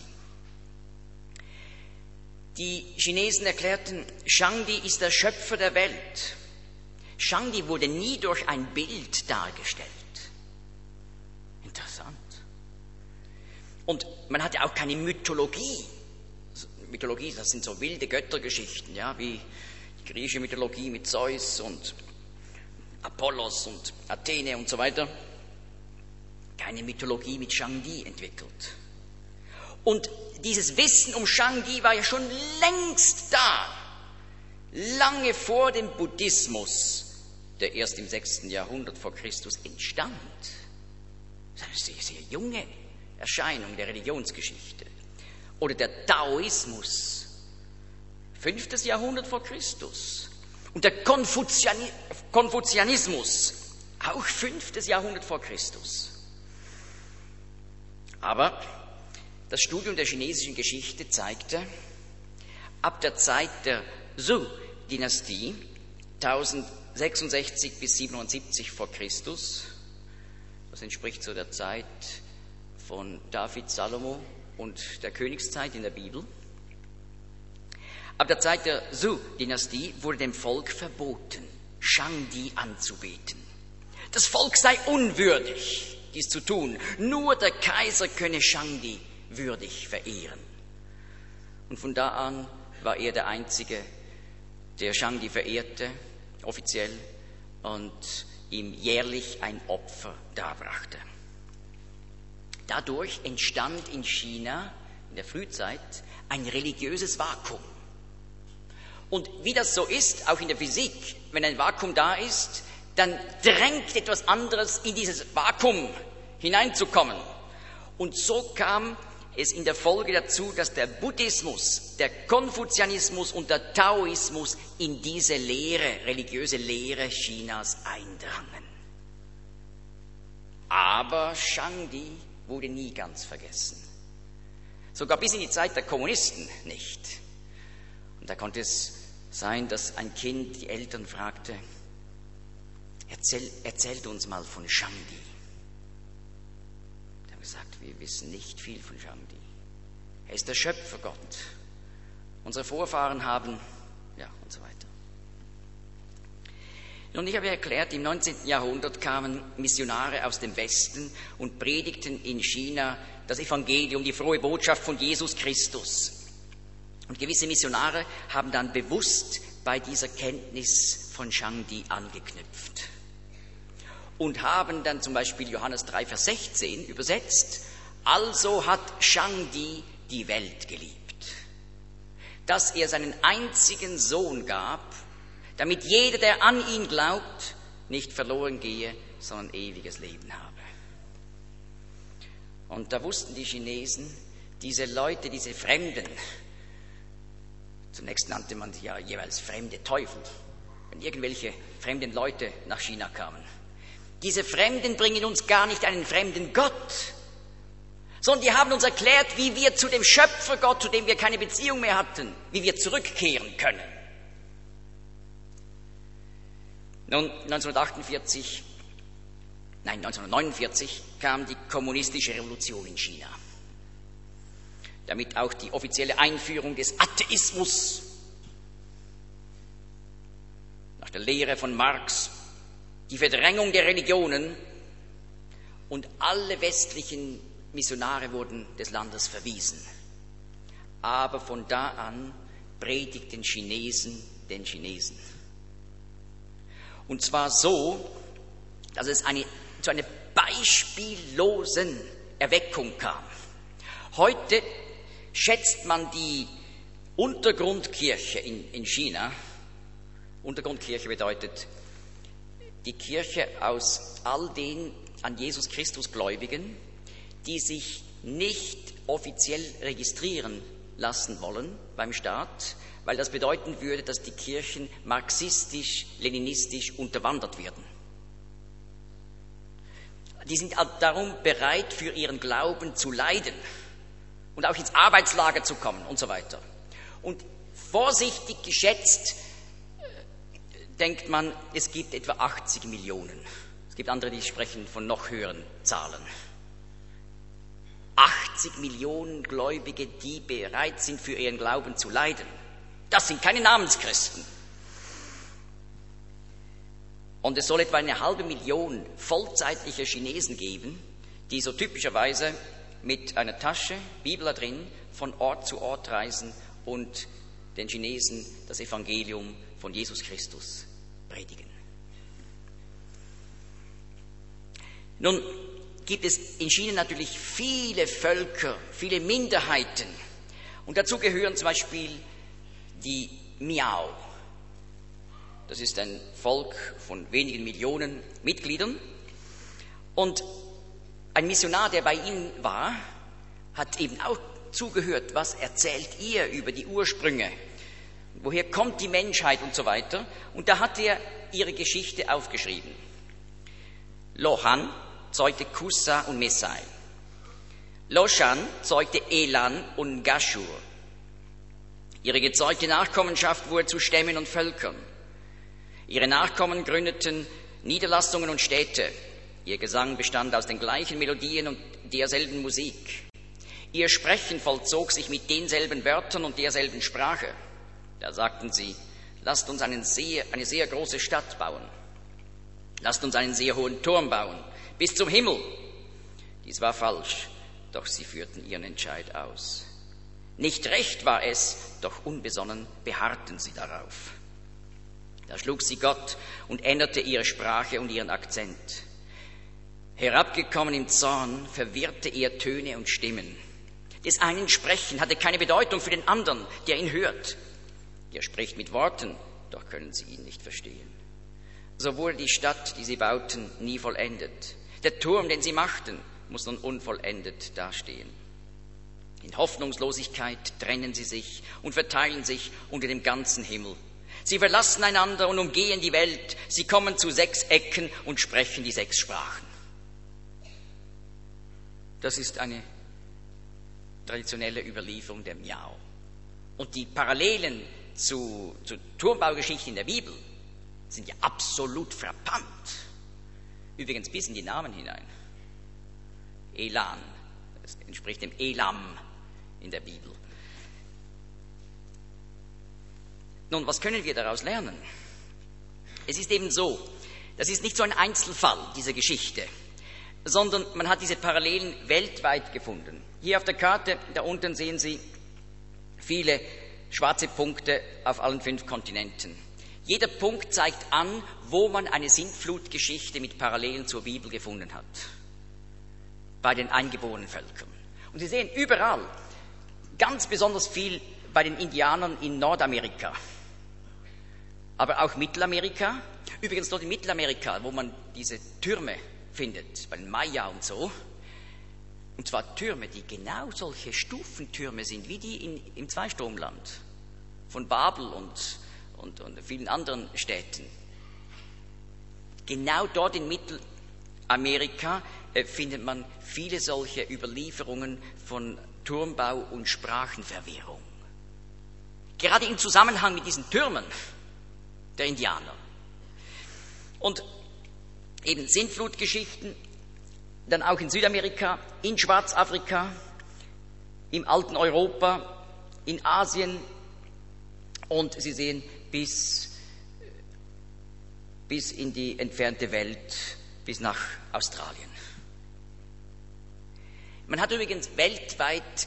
S1: Die Chinesen erklärten, Shangdi ist der Schöpfer der Welt. Shangdi wurde nie durch ein Bild dargestellt. Interessant. Und man hatte auch keine Mythologie. Mythologie, das sind so wilde Göttergeschichten, ja, wie die griechische Mythologie mit Zeus und Apollos und Athene und so weiter. Keine Mythologie mit Shangdi entwickelt. Und dieses Wissen um Shangdi war ja schon längst da, lange vor dem Buddhismus, der erst im 6. Jahrhundert vor Christus entstand. Das ist eine sehr, sehr junge Erscheinung der Religionsgeschichte. Oder der Taoismus, 5. Jahrhundert vor Christus. Und der Konfuzianismus, auch 5. Jahrhundert vor Christus. Aber das Studium der chinesischen Geschichte zeigte, ab der Zeit der Zhou-Dynastie, 1066 bis 77 vor Christus, das entspricht so der Zeit von David, Salomo und der Königszeit in der Bibel. Ab der Zeit der Zhou-Dynastie wurde dem Volk verboten, Shangdi anzubeten. Das Volk sei unwürdig, dies zu tun. Nur der Kaiser könne Shangdi würdig verehren. Und von da an war er der Einzige, der Shangdi verehrte, offiziell, und ihm jährlich ein Opfer darbrachte. Dadurch entstand in China in der Frühzeit ein religiöses Vakuum. Und wie das so ist, auch in der Physik, wenn ein Vakuum da ist, dann drängt etwas anderes in dieses Vakuum hineinzukommen. Und so kam es in der Folge dazu, dass der Buddhismus, der Konfuzianismus und der Taoismus in diese Lehre, religiöse Lehre Chinas eindrangen. Aber Shangdi wurde nie ganz vergessen. Sogar bis in die Zeit der Kommunisten nicht. Und da konnte es sein, dass ein Kind die Eltern fragte, erzählt uns mal von Shangdi. Die haben gesagt, wir wissen nicht viel von Shangdi. Er ist der Schöpfergott. Unsere Vorfahren haben, ja, und so weiter. Und ich habe erklärt, im 19. Jahrhundert kamen Missionare aus dem Westen und predigten in China das Evangelium, die frohe Botschaft von Jesus Christus. Und gewisse Missionare haben dann bewusst bei dieser Kenntnis von Shangdi angeknüpft und haben dann zum Beispiel Johannes 3, Vers 16 übersetzt, also hat Shangdi die Welt geliebt, dass er seinen einzigen Sohn gab, damit jeder, der an ihn glaubt, nicht verloren gehe, sondern ewiges Leben habe. Und da wussten die Chinesen, diese Leute, diese Fremden, zunächst nannte man sie ja jeweils fremde Teufel, wenn irgendwelche fremden Leute nach China kamen. Diese Fremden bringen uns gar nicht einen fremden Gott, sondern die haben uns erklärt, wie wir zu dem Schöpfergott, zu dem wir keine Beziehung mehr hatten, wie wir zurückkehren können. Nun, 1949 kam die kommunistische Revolution in China. Damit auch die offizielle Einführung des Atheismus nach der Lehre von Marx, die Verdrängung der Religionen, und alle westlichen Missionare wurden des Landes verwiesen. Aber von da an predigten Chinesen den Chinesen. Und zwar so, dass es zu einer beispiellosen Erweckung kam. Heute schätzt man die Untergrundkirche in China. Untergrundkirche bedeutet die Kirche aus all den an Jesus Christus Gläubigen, die sich nicht offiziell registrieren lassen wollen beim Staat, weil das bedeuten würde, dass die Kirchen marxistisch-leninistisch unterwandert werden. Die sind darum bereit, für ihren Glauben zu leiden und auch ins Arbeitslager zu kommen und so weiter. Und vorsichtig geschätzt denkt man, es gibt etwa 80 Millionen. Es gibt andere, die sprechen von noch höheren Zahlen. 80 Millionen Gläubige, die bereit sind, für ihren Glauben zu leiden. Das sind keine Namenschristen. Und es soll etwa 500.000 vollzeitliche Chinesen geben, die so typischerweise mit einer Tasche, Bibel da drin, von Ort zu Ort reisen und den Chinesen das Evangelium von Jesus Christus predigen. Nun gibt es in China natürlich viele Völker, viele Minderheiten. Und dazu gehören zum Beispiel die Miao. Das ist ein Volk von wenigen Millionen Mitgliedern. Und ein Missionar, der bei ihnen war, hat eben auch zugehört, was erzählt ihr über die Ursprünge, woher kommt die Menschheit und so weiter. Und da hat er ihre Geschichte aufgeschrieben. Lohan zeugte Kusa und Mesai. Loshan zeugte Elan und Gashur. Ihre gezeugte Nachkommenschaft wurde zu Stämmen und Völkern. Ihre Nachkommen gründeten Niederlassungen und Städte. Ihr Gesang bestand aus den gleichen Melodien und derselben Musik. Ihr Sprechen vollzog sich mit denselben Wörtern und derselben Sprache. Da sagten sie, lasst uns eine sehr große Stadt bauen. Lasst uns einen sehr hohen Turm bauen, bis zum Himmel. Dies war falsch, doch sie führten ihren Entscheid aus. Nicht recht war es, doch unbesonnen beharrten sie darauf. Da schlug sie Gott und änderte ihre Sprache und ihren Akzent. Herabgekommen im Zorn verwirrte er Töne und Stimmen. Des einen Sprechen hatte keine Bedeutung für den anderen, der ihn hört. Er spricht mit Worten, doch können sie ihn nicht verstehen. So wurde die Stadt, die sie bauten, nie vollendet. Der Turm, den sie machten, muss nun unvollendet dastehen. In Hoffnungslosigkeit trennen sie sich und verteilen sich unter dem ganzen Himmel. Sie verlassen einander und umgehen die Welt. Sie kommen zu 6 Ecken und sprechen die 6 Sprachen. Das ist eine traditionelle Überlieferung der Miao. Und die Parallelen zur Turmbaugeschichte in der Bibel sind ja absolut frappant. Übrigens bis in die Namen hinein. Elan, das entspricht dem Elam in der Bibel. Nun, was können wir daraus lernen? Es ist eben so, das ist nicht so ein Einzelfall, diese Geschichte, sondern man hat diese Parallelen weltweit gefunden. Hier auf der Karte, da unten sehen Sie viele schwarze Punkte auf allen 5 Kontinenten. Jeder Punkt zeigt an, wo man eine Sintflutgeschichte mit Parallelen zur Bibel gefunden hat. Bei den eingeborenen Völkern. Und Sie sehen überall, ganz besonders viel bei den Indianern in Nordamerika, aber auch Mittelamerika. Übrigens dort in Mittelamerika, wo man diese Türme findet, bei den Maya und so. Und zwar Türme, die genau solche Stufentürme sind, wie die im Zweistromland von Babel und vielen anderen Städten. Genau dort in Mittelamerika findet man viele solche Überlieferungen von Turmbau und Sprachenverwirrung. Gerade im Zusammenhang mit diesen Türmen der Indianer. Und eben Sintflutgeschichten, dann auch in Südamerika, in Schwarzafrika, im alten Europa, in Asien und Sie sehen bis in die entfernte Welt, bis nach Australien. Man hat übrigens weltweit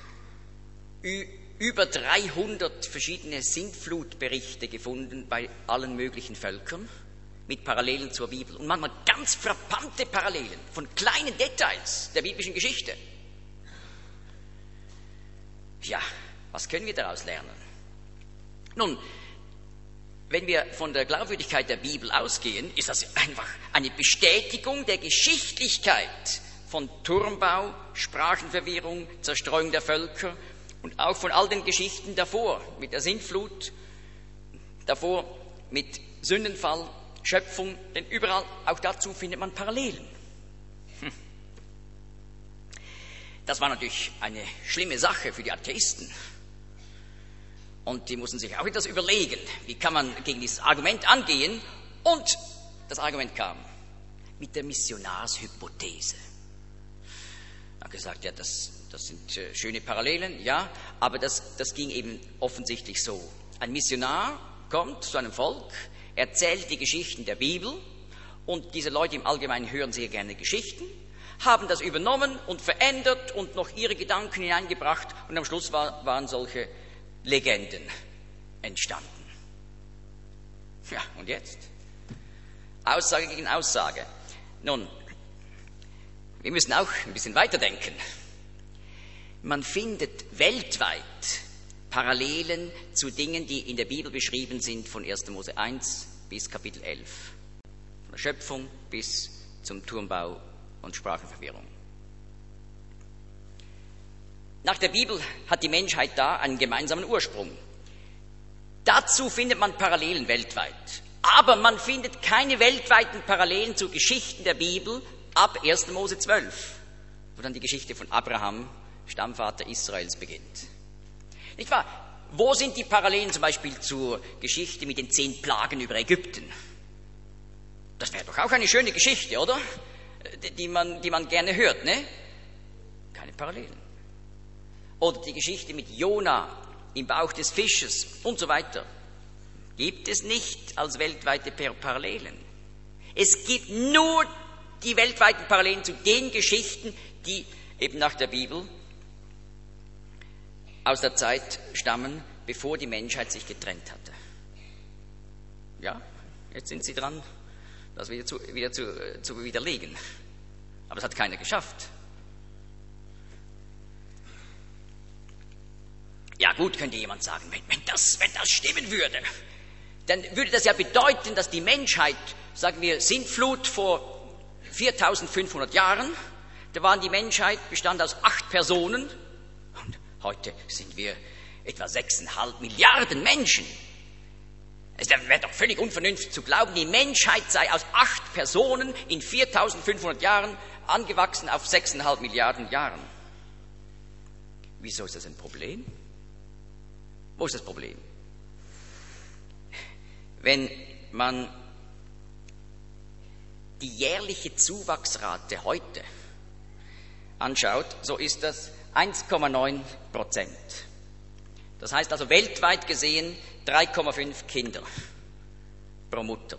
S1: über 300 verschiedene Sintflutberichte gefunden bei allen möglichen Völkern mit Parallelen zur Bibel und manchmal ganz frappante Parallelen von kleinen Details der biblischen Geschichte. Ja, was können wir daraus lernen? Nun, wenn wir von der Glaubwürdigkeit der Bibel ausgehen, ist das einfach eine Bestätigung der Geschichtlichkeit von Turmbau, Sprachenverwirrung, Zerstreuung der Völker und auch von all den Geschichten davor, mit der Sintflut, davor mit Sündenfall, Schöpfung, denn überall, auch dazu findet man Parallelen. Das war natürlich eine schlimme Sache für die Atheisten. Und die mussten sich auch etwas überlegen, wie kann man gegen dieses Argument angehen. Und das Argument kam mit der Missionarshypothese. Er hat gesagt, ja, das sind schöne Parallelen, ja, aber das ging eben offensichtlich so. Ein Missionar kommt zu einem Volk, erzählt die Geschichten der Bibel und diese Leute im Allgemeinen hören sehr gerne Geschichten, haben das übernommen und verändert und noch ihre Gedanken hineingebracht und am Schluss waren solche Legenden entstanden. Ja, und jetzt? Aussage gegen Aussage. Nun, wir müssen auch ein bisschen weiterdenken. Man findet weltweit Parallelen zu Dingen, die in der Bibel beschrieben sind, von 1. Mose 1 bis Kapitel 11. Von der Schöpfung bis zum Turmbau und Sprachenverwirrung. Nach der Bibel hat die Menschheit da einen gemeinsamen Ursprung. Dazu findet man Parallelen weltweit. Aber man findet keine weltweiten Parallelen zu Geschichten der Bibel ab 1. Mose 12, wo dann die Geschichte von Abraham, Stammvater Israels, beginnt. Nicht wahr? Wo sind die Parallelen zum Beispiel zur Geschichte mit den 10 Plagen über Ägypten? Das wäre doch auch eine schöne Geschichte, oder? Die man gerne hört, ne? Keine Parallelen. Oder die Geschichte mit Jona im Bauch des Fisches und so weiter. Gibt es nicht als weltweite Parallelen. Es gibt nur die weltweiten Parallelen zu den Geschichten, die eben nach der Bibel aus der Zeit stammen, bevor die Menschheit sich getrennt hatte. Ja, jetzt sind sie dran, das wieder zu widerlegen. Aber es hat keiner geschafft. Ja gut, könnte jemand sagen, wenn das stimmen würde, dann würde das ja bedeuten, dass die Menschheit, sagen wir, Sintflut vor 4500 Jahren, da waren die Menschheit bestand aus 8 Personen und heute sind wir etwa 6,5 Milliarden Menschen. Es wäre doch völlig unvernünftig zu glauben, die Menschheit sei aus 8 Personen in 4500 Jahren angewachsen auf 6,5 Milliarden Jahren. Wieso ist das ein Problem? Wo ist das Problem? Wenn man die jährliche Zuwachsrate heute anschaut, so ist das 1,9%. Das heißt also weltweit gesehen 3,5 Kinder pro Mutter.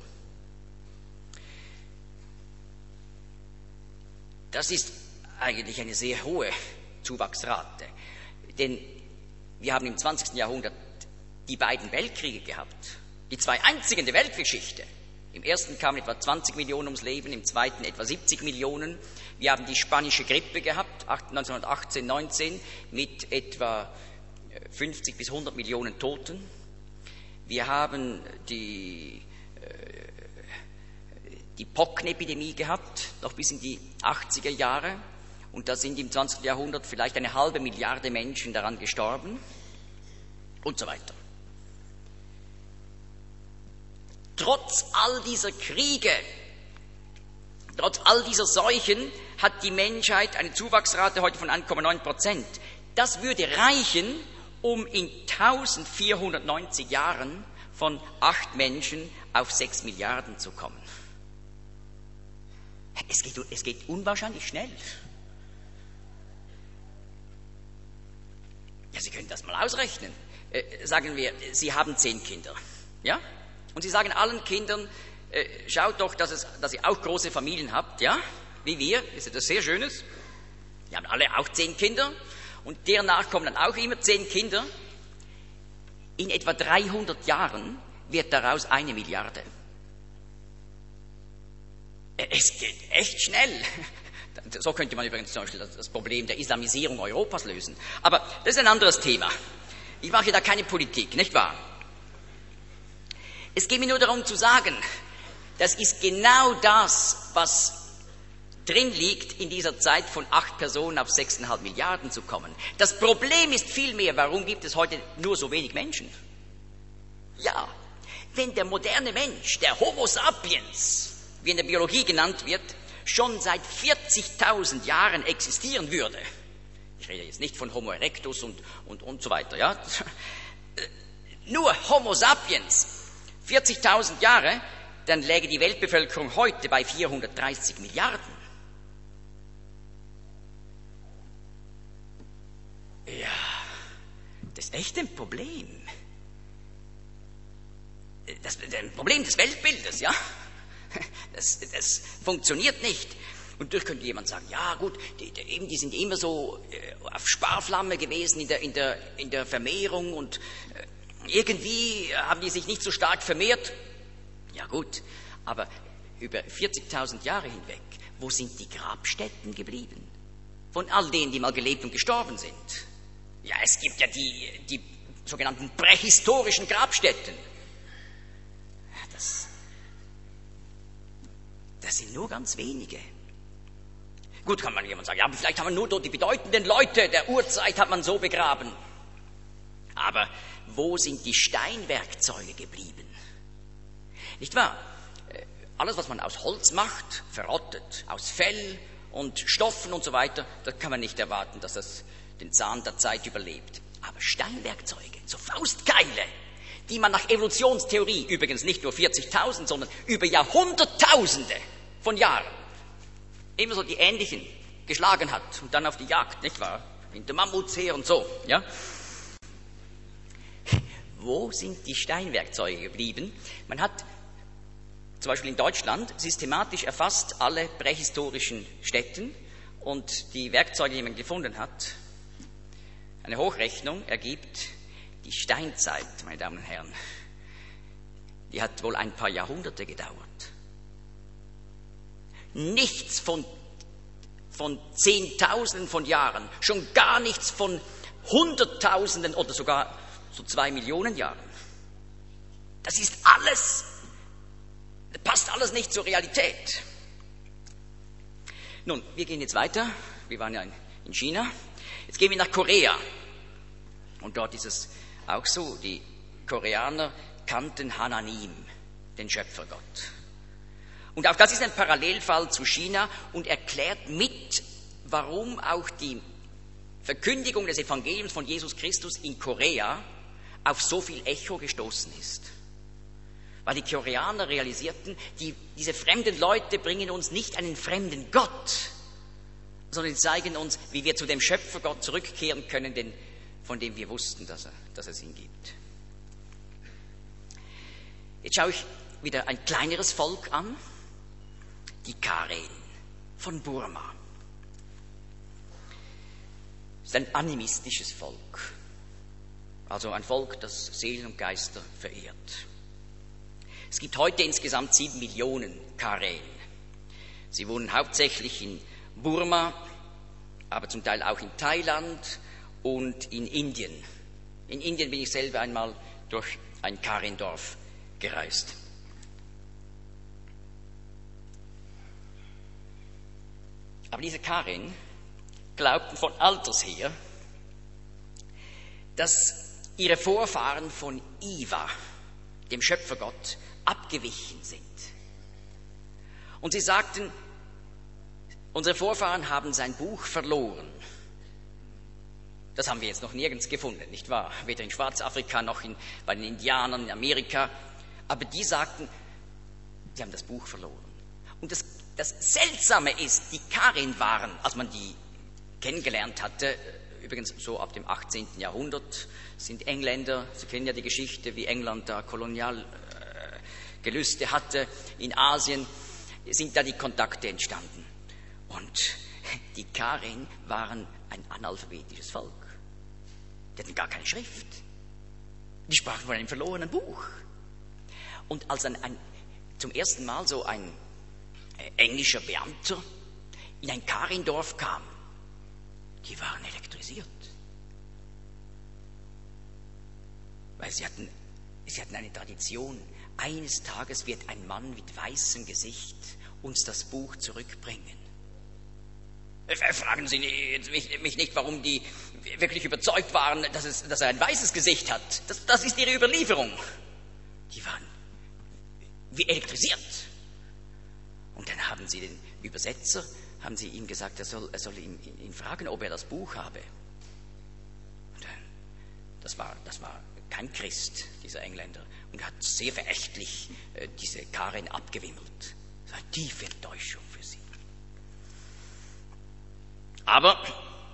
S1: Das ist eigentlich eine sehr hohe Zuwachsrate, denn wir haben im 20. Jahrhundert die beiden Weltkriege gehabt, die 2 einzigen in der Weltgeschichte. Im ersten kamen etwa 20 Millionen ums Leben, im zweiten etwa 70 Millionen. Wir haben die spanische Grippe gehabt, 1918, 19, mit etwa 50 bis 100 Millionen Toten. Wir haben die Pockenepidemie gehabt, noch bis in die 80er Jahre. Und da sind im 20. Jahrhundert vielleicht 1,5 Milliarde Menschen daran gestorben und so weiter. Trotz all dieser Kriege, trotz all dieser Seuchen hat die Menschheit eine Zuwachsrate heute von 1,9%. Das würde reichen, um in 1490 Jahren von 8 Menschen auf 6 Milliarden zu kommen. Es geht unwahrscheinlich schnell. Ja, Sie können das mal ausrechnen. Sagen wir, Sie haben 10 Kinder, ja? Und Sie sagen allen Kindern, schaut doch, dass ihr auch große Familien habt, ja? Wie wir, ist etwas sehr Schönes. Wir haben alle auch 10 Kinder und dernach kommen dann auch immer 10 Kinder. In etwa 300 Jahren wird daraus 1 Milliarde. Es geht echt schnell. So könnte man übrigens zum Beispiel das Problem der Islamisierung Europas lösen. Aber das ist ein anderes Thema. Ich mache da keine Politik, nicht wahr? Es geht mir nur darum zu sagen, das ist genau das, was drin liegt, in dieser Zeit von 8 Personen auf 6,5 Milliarden zu kommen. Das Problem ist vielmehr, warum gibt es heute nur so wenig Menschen? Ja, wenn der moderne Mensch, der Homo sapiens, wie in der Biologie genannt wird, schon seit 40.000 Jahren existieren würde, ich rede jetzt nicht von Homo erectus und so weiter, ja, nur Homo sapiens, 40.000 Jahre, dann läge die Weltbevölkerung heute bei 430 Milliarden. Ja, das ist echt ein Problem. Das Problem des Weltbildes, ja. Das funktioniert nicht. Und durch könnte jemand sagen, ja gut, die sind immer so auf Sparflamme gewesen in der Vermehrung und irgendwie haben die sich nicht so stark vermehrt. Ja gut, aber über 40.000 Jahre hinweg, wo sind die Grabstätten geblieben? Von all denen, die mal gelebt und gestorben sind. Ja, es gibt ja die sogenannten prähistorischen Grabstätten. Das sind nur ganz wenige. Gut, kann man jemand sagen, ja, aber vielleicht haben wir nur dort die bedeutenden Leute der Urzeit hat man so begraben. Aber wo sind die Steinwerkzeuge geblieben? Nicht wahr? Alles, was man aus Holz macht, verrottet, aus Fell und Stoffen und so weiter, da kann man nicht erwarten, dass das den Zahn der Zeit überlebt. Aber Steinwerkzeuge, so Faustkeile, die man nach Evolutionstheorie, übrigens nicht nur 40.000, sondern über Jahrhunderttausende von Jahren, immer so die ähnlichen geschlagen hat und dann auf die Jagd, nicht wahr? Hinter Mammuts her und so, ja? Wo sind die Steinwerkzeuge geblieben? Man hat zum Beispiel in Deutschland systematisch erfasst alle prähistorischen Stätten und die Werkzeuge, die man gefunden hat, Eine Hochrechnung ergibt, die Steinzeit, meine Damen und Herren, die hat wohl ein paar Jahrhunderte gedauert. Nichts von Zehntausenden von Jahren, schon gar nichts von Hunderttausenden oder sogar so 2 Millionen Jahren. Das ist alles, das passt alles nicht zur Realität. Nun, wir gehen jetzt weiter. Wir waren ja in China. Jetzt gehen wir nach Korea. Und dort ist es auch so, die Koreaner kannten Hananim, den Schöpfergott. Und auch das ist ein Parallelfall zu China und erklärt mit, warum auch die Verkündigung des Evangeliums von Jesus Christus in Korea auf so viel Echo gestoßen ist. Weil die Koreaner realisierten, diese fremden Leute bringen uns nicht einen fremden Gott, sondern sie zeigen uns, wie wir zu dem Schöpfergott zurückkehren können, von dem wir wussten, dass es ihn gibt. Jetzt schaue ich wieder ein kleineres Volk an, die Karen von Burma. Es ist ein animistisches Volk, also ein Volk, das Seelen und Geister verehrt. Es gibt heute insgesamt 7 Millionen Karen. Sie wohnen hauptsächlich in Burma, aber zum Teil auch in Thailand und in Indien. In Indien bin ich selber einmal durch ein Karen-Dorf gereist. Aber diese Karen glaubten von alters her, dass ihre Vorfahren von Iwa, dem Schöpfergott, abgewichen sind. Und sie sagten, unsere Vorfahren haben sein Buch verloren. Das haben wir jetzt noch nirgends gefunden, nicht wahr? Weder in Schwarzafrika noch bei den Indianern in Amerika. Aber die sagten, sie haben das Buch verloren. Und das Seltsame ist, die Karen waren, als man die kennengelernt hatte, übrigens so ab dem 18. Jahrhundert, sind Engländer, Sie kennen ja die Geschichte, wie England da Kolonialgelüste hatte in Asien, sind da die Kontakte entstanden. Und die Karen waren ein analphabetisches Volk. Die hatten gar keine Schrift. Die sprachen von einem verlorenen Buch. Und als zum ersten Mal so ein englischer Beamter in ein Karen-Dorf kam, die waren elektrisiert. Weil sie hatten eine Tradition. Eines Tages wird ein Mann mit weißem Gesicht uns das Buch zurückbringen. Fragen Sie mich nicht, warum die wirklich überzeugt waren, dass er ein weißes Gesicht hat. Das ist ihre Überlieferung. Die waren wie elektrisiert. Und dann haben sie den Übersetzer, ihm gesagt, er soll ihn fragen, ob er das Buch habe. Und das war kein Christ, dieser Engländer, und hat sehr verächtlich diese Karen abgewimmelt. Das war eine tiefe Enttäuschung für sie. Aber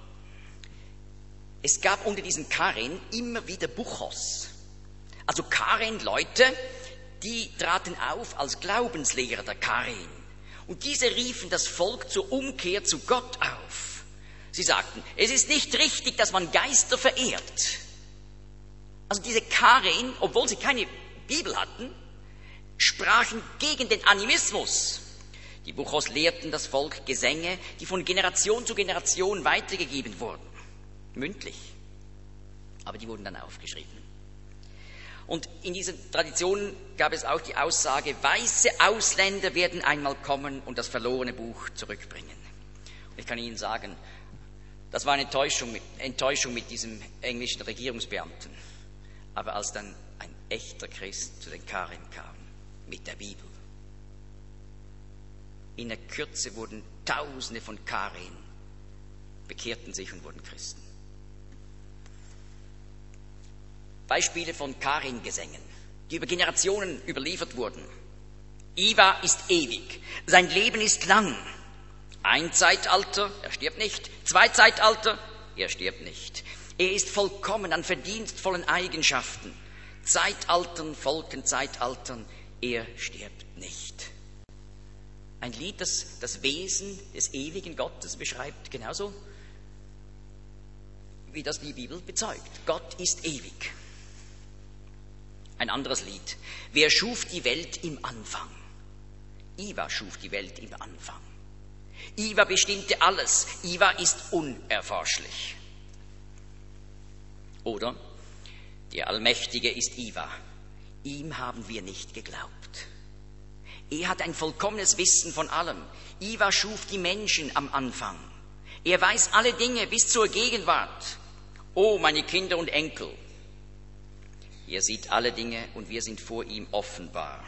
S1: es gab unter diesen Karen immer wieder Buchos. Also Karen-Leute, die traten auf als Glaubenslehrer der Karen. Und diese riefen das Volk zur Umkehr zu Gott auf. Sie sagten, es ist nicht richtig, dass man Geister verehrt. Also diese Karen, obwohl sie keine Bibel hatten, sprachen gegen den Animismus. Die Buchos lehrten das Volk Gesänge, die von Generation zu Generation weitergegeben wurden. Mündlich. Aber die wurden dann aufgeschrieben. Und in dieser Tradition gab es auch die Aussage, weiße Ausländer werden einmal kommen und das verlorene Buch zurückbringen. Und ich kann Ihnen sagen, das war eine Enttäuschung mit diesem englischen Regierungsbeamten. Aber als dann ein echter Christ zu den Karen kam, mit der Bibel, in der Kürze wurden Tausende von Karen, bekehrten sich und wurden Christen. Beispiele von Karen-Gesängen, die über Generationen überliefert wurden. Iwa ist ewig, sein Leben ist lang. Ein Zeitalter, er stirbt nicht. 2 Zeitalter, er stirbt nicht. Er ist vollkommen an verdienstvollen Eigenschaften. Zeitaltern folgen Zeitaltern, er stirbt nicht. Ein Lied, das das Wesen des ewigen Gottes beschreibt, genauso wie das die Bibel bezeugt. Gott ist ewig. Ein anderes Lied. Wer schuf die Welt im Anfang? Iwa schuf die Welt im Anfang. Iwa bestimmte alles. Iwa ist unerforschlich. Oder, der Allmächtige ist Iwa. Ihm haben wir nicht geglaubt. Er hat ein vollkommenes Wissen von allem. Iwa schuf die Menschen am Anfang. Er weiß alle Dinge bis zur Gegenwart. Oh, meine Kinder und Enkel. Er sieht alle Dinge und wir sind vor ihm offenbar.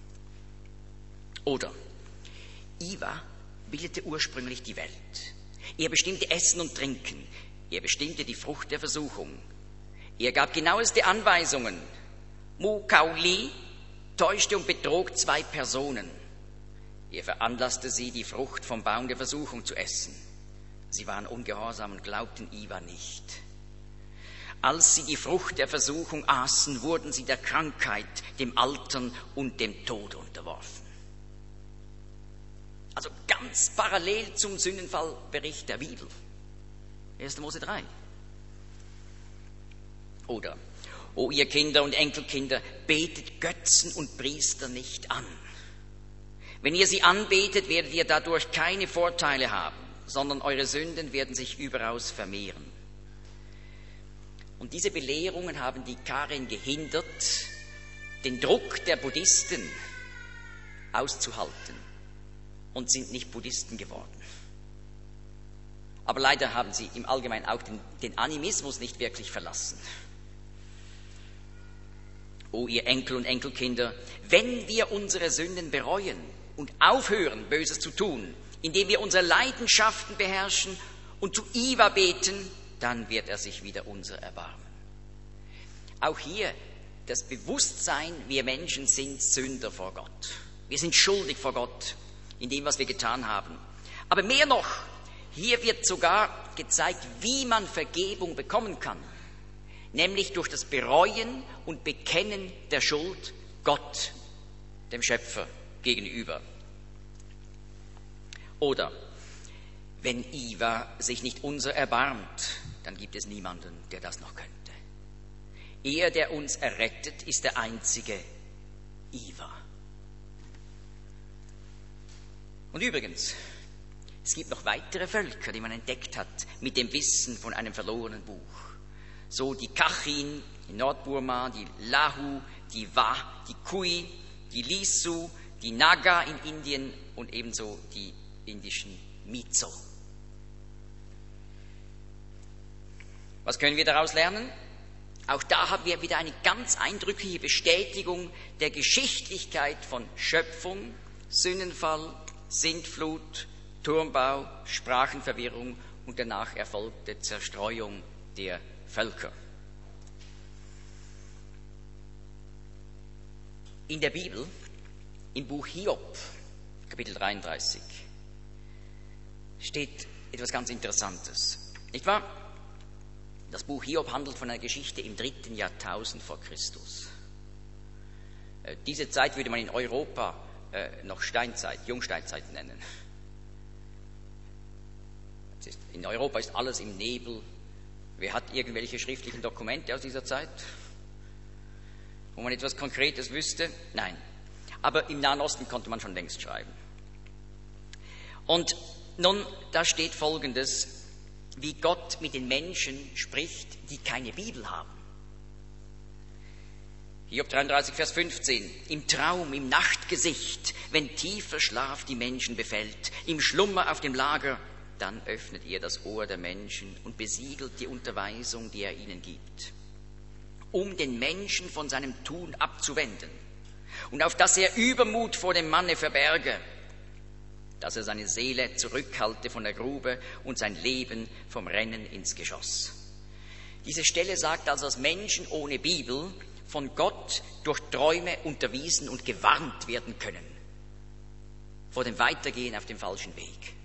S1: Oder, Iwa bildete ursprünglich die Welt. Er bestimmte Essen und Trinken. Er bestimmte die Frucht der Versuchung. Er gab genaueste Anweisungen. Mu Kauli täuschte und betrog 2 Personen. Er veranlasste sie, die Frucht vom Baum der Versuchung zu essen. Sie waren ungehorsam und glaubten Iwa nicht. Als sie die Frucht der Versuchung aßen, wurden sie der Krankheit, dem Altern und dem Tod unterworfen. Also ganz parallel zum Sündenfallbericht der Bibel. 1. Mose 3. Oder, o ihr Kinder und Enkelkinder, betet Götzen und Priester nicht an. Wenn ihr sie anbetet, werdet ihr dadurch keine Vorteile haben, sondern eure Sünden werden sich überaus vermehren. Und diese Belehrungen haben die Karen gehindert, den Druck der Buddhisten auszuhalten und sind nicht Buddhisten geworden. Aber leider haben sie im Allgemeinen auch den Animismus nicht wirklich verlassen. O ihr Enkel und Enkelkinder, wenn wir unsere Sünden bereuen und aufhören, Böses zu tun, indem wir unsere Leidenschaften beherrschen und zu Iwa beten, dann wird er sich wieder unser erbarmen. Auch hier das Bewusstsein, wir Menschen sind Sünder vor Gott. Wir sind schuldig vor Gott in dem, was wir getan haben. Aber mehr noch, hier wird sogar gezeigt, wie man Vergebung bekommen kann. Nämlich durch das Bereuen und Bekennen der Schuld Gott, dem Schöpfer, gegenüber. Oder, wenn Iwa sich nicht unser erbarmt, dann gibt es niemanden, der das noch könnte. Er, der uns errettet, ist der einzige Iwa. Und übrigens, es gibt noch weitere Völker, die man entdeckt hat mit dem Wissen von einem verlorenen Buch. So die Kachin in Nordburma, die Lahu, die Wa, die Kui, die Lisu, die Naga in Indien und ebenso die indischen Mizo. Was können wir daraus lernen? Auch da haben wir wieder eine ganz eindrückliche Bestätigung der Geschichtlichkeit von Schöpfung, Sündenfall, Sintflut, Turmbau, Sprachenverwirrung und danach erfolgte Zerstreuung der Völker. In der Bibel, im Buch Hiob, Kapitel 33, steht etwas ganz Interessantes. Nicht wahr? Das Buch Hiob handelt von einer Geschichte im 3. Jahrtausend vor Christus. Diese Zeit würde man in Europa noch Steinzeit, Jungsteinzeit nennen. In Europa ist alles im Nebel. Wer hat irgendwelche schriftlichen Dokumente aus dieser Zeit, wo man etwas Konkretes wüsste? Nein. Aber im Nahen Osten konnte man schon längst schreiben. Und nun, da steht Folgendes, wie Gott mit den Menschen spricht, die keine Bibel haben. Hiob 33, Vers 15. Im Traum, im Nachtgesicht, wenn tiefer Schlaf die Menschen befällt, im Schlummer auf dem Lager, dann öffnet ihr das Ohr der Menschen und besiegelt die Unterweisung, die er ihnen gibt, um den Menschen von seinem Tun abzuwenden und auf dass er Übermut vor dem Manne verberge, dass er seine Seele zurückhalte von der Grube und sein Leben vom Rennen ins Geschoss. Diese Stelle sagt also, dass Menschen ohne Bibel von Gott durch Träume unterwiesen und gewarnt werden können vor dem Weitergehen auf dem falschen Weg.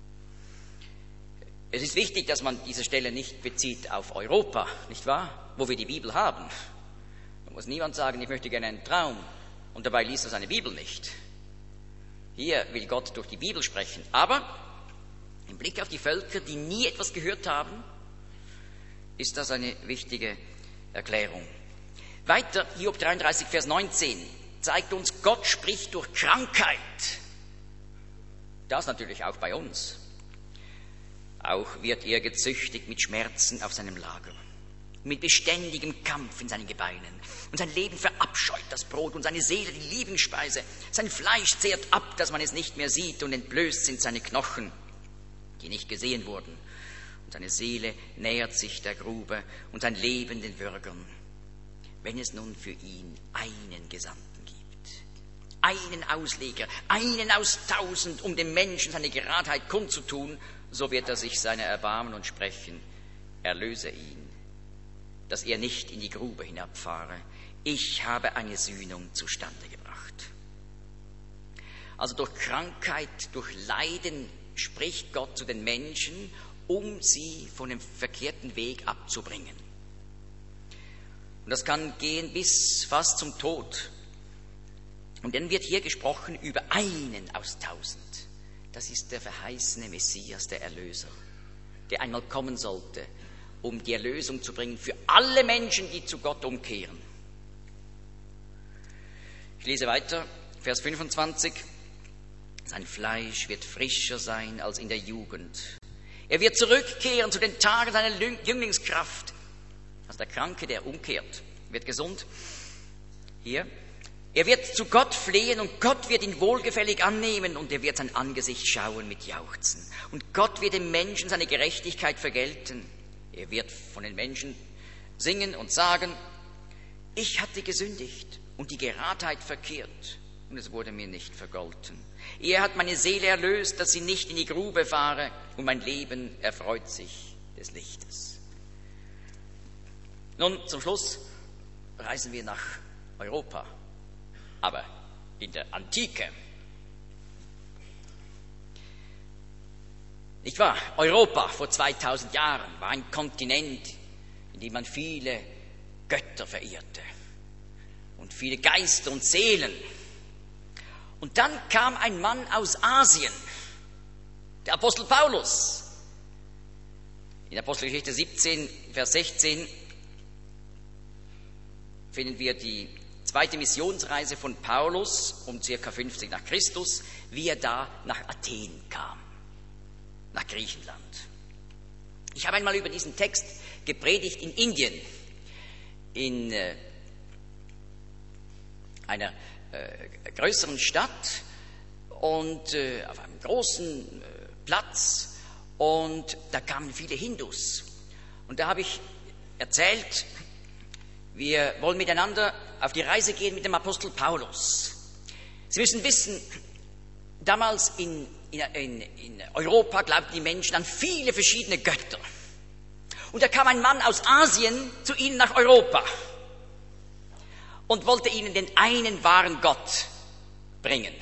S1: Es ist wichtig, dass man diese Stelle nicht bezieht auf Europa, nicht wahr? Wo wir die Bibel haben. Da muss niemand sagen, ich möchte gerne einen Traum und dabei liest er seine Bibel nicht. Hier will Gott durch die Bibel sprechen. Aber im Blick auf die Völker, die nie etwas gehört haben, ist das eine wichtige Erklärung. Weiter, Hiob 33, Vers 19, zeigt uns, Gott spricht durch Krankheit. Das natürlich auch bei uns. Auch wird er gezüchtigt mit Schmerzen auf seinem Lager, mit beständigem Kampf in seinen Gebeinen. Und sein Leben verabscheut das Brot und seine Seele die Lieblingsspeise. Sein Fleisch zehrt ab, dass man es nicht mehr sieht, und entblößt sind seine Knochen, die nicht gesehen wurden. Und seine Seele nähert sich der Grube und sein Leben den Würgern. Wenn es nun für ihn einen Gesandten gibt, einen Ausleger, einen aus 1000, um dem Menschen seine Geradheit kundzutun, so wird er sich seiner erbarmen und sprechen: Erlöse ihn, dass er nicht in die Grube hinabfahre. Ich habe eine Sühnung zustande gebracht. Also durch Krankheit, durch Leiden spricht Gott zu den Menschen, um sie von dem verkehrten Weg abzubringen. Und das kann gehen bis fast zum Tod. Und dann wird hier gesprochen über einen aus 1000. Das ist der verheißene Messias, der Erlöser, der einmal kommen sollte, um die Erlösung zu bringen für alle Menschen, die zu Gott umkehren. Ich lese weiter, Vers 25. Sein Fleisch wird frischer sein als in der Jugend. Er wird zurückkehren zu den Tagen seiner Jünglingskraft. Also der Kranke, der umkehrt, wird gesund. Hier. Er wird zu Gott flehen und Gott wird ihn wohlgefällig annehmen und er wird sein Angesicht schauen mit Jauchzen. Und Gott wird dem Menschen seine Gerechtigkeit vergelten. Er wird von den Menschen singen und sagen: Ich hatte gesündigt und die Geradheit verkehrt und es wurde mir nicht vergolten. Er hat meine Seele erlöst, dass sie nicht in die Grube fahre, und mein Leben erfreut sich des Lichtes. Nun, zum Schluss reisen wir nach Europa. Aber in der Antike. Nicht wahr? Europa vor 2000 Jahren war ein Kontinent, in dem man viele Götter verehrte und viele Geister und Seelen. Und dann kam ein Mann aus Asien, der Apostel Paulus. In Apostelgeschichte 17, Vers 16 finden wir die zweite Missionsreise von Paulus um ca. 50 nach Christus, wie er da nach Athen kam, nach Griechenland. Ich habe einmal über diesen Text gepredigt in Indien, in einer größeren Stadt und auf einem großen Platz, und da kamen viele Hindus. Und da habe ich erzählt, wir wollen miteinander auf die Reise gehen mit dem Apostel Paulus. Sie müssen wissen, damals in Europa glaubten die Menschen an viele verschiedene Götter. Und da kam ein Mann aus Asien zu ihnen nach Europa und wollte ihnen den einen wahren Gott bringen.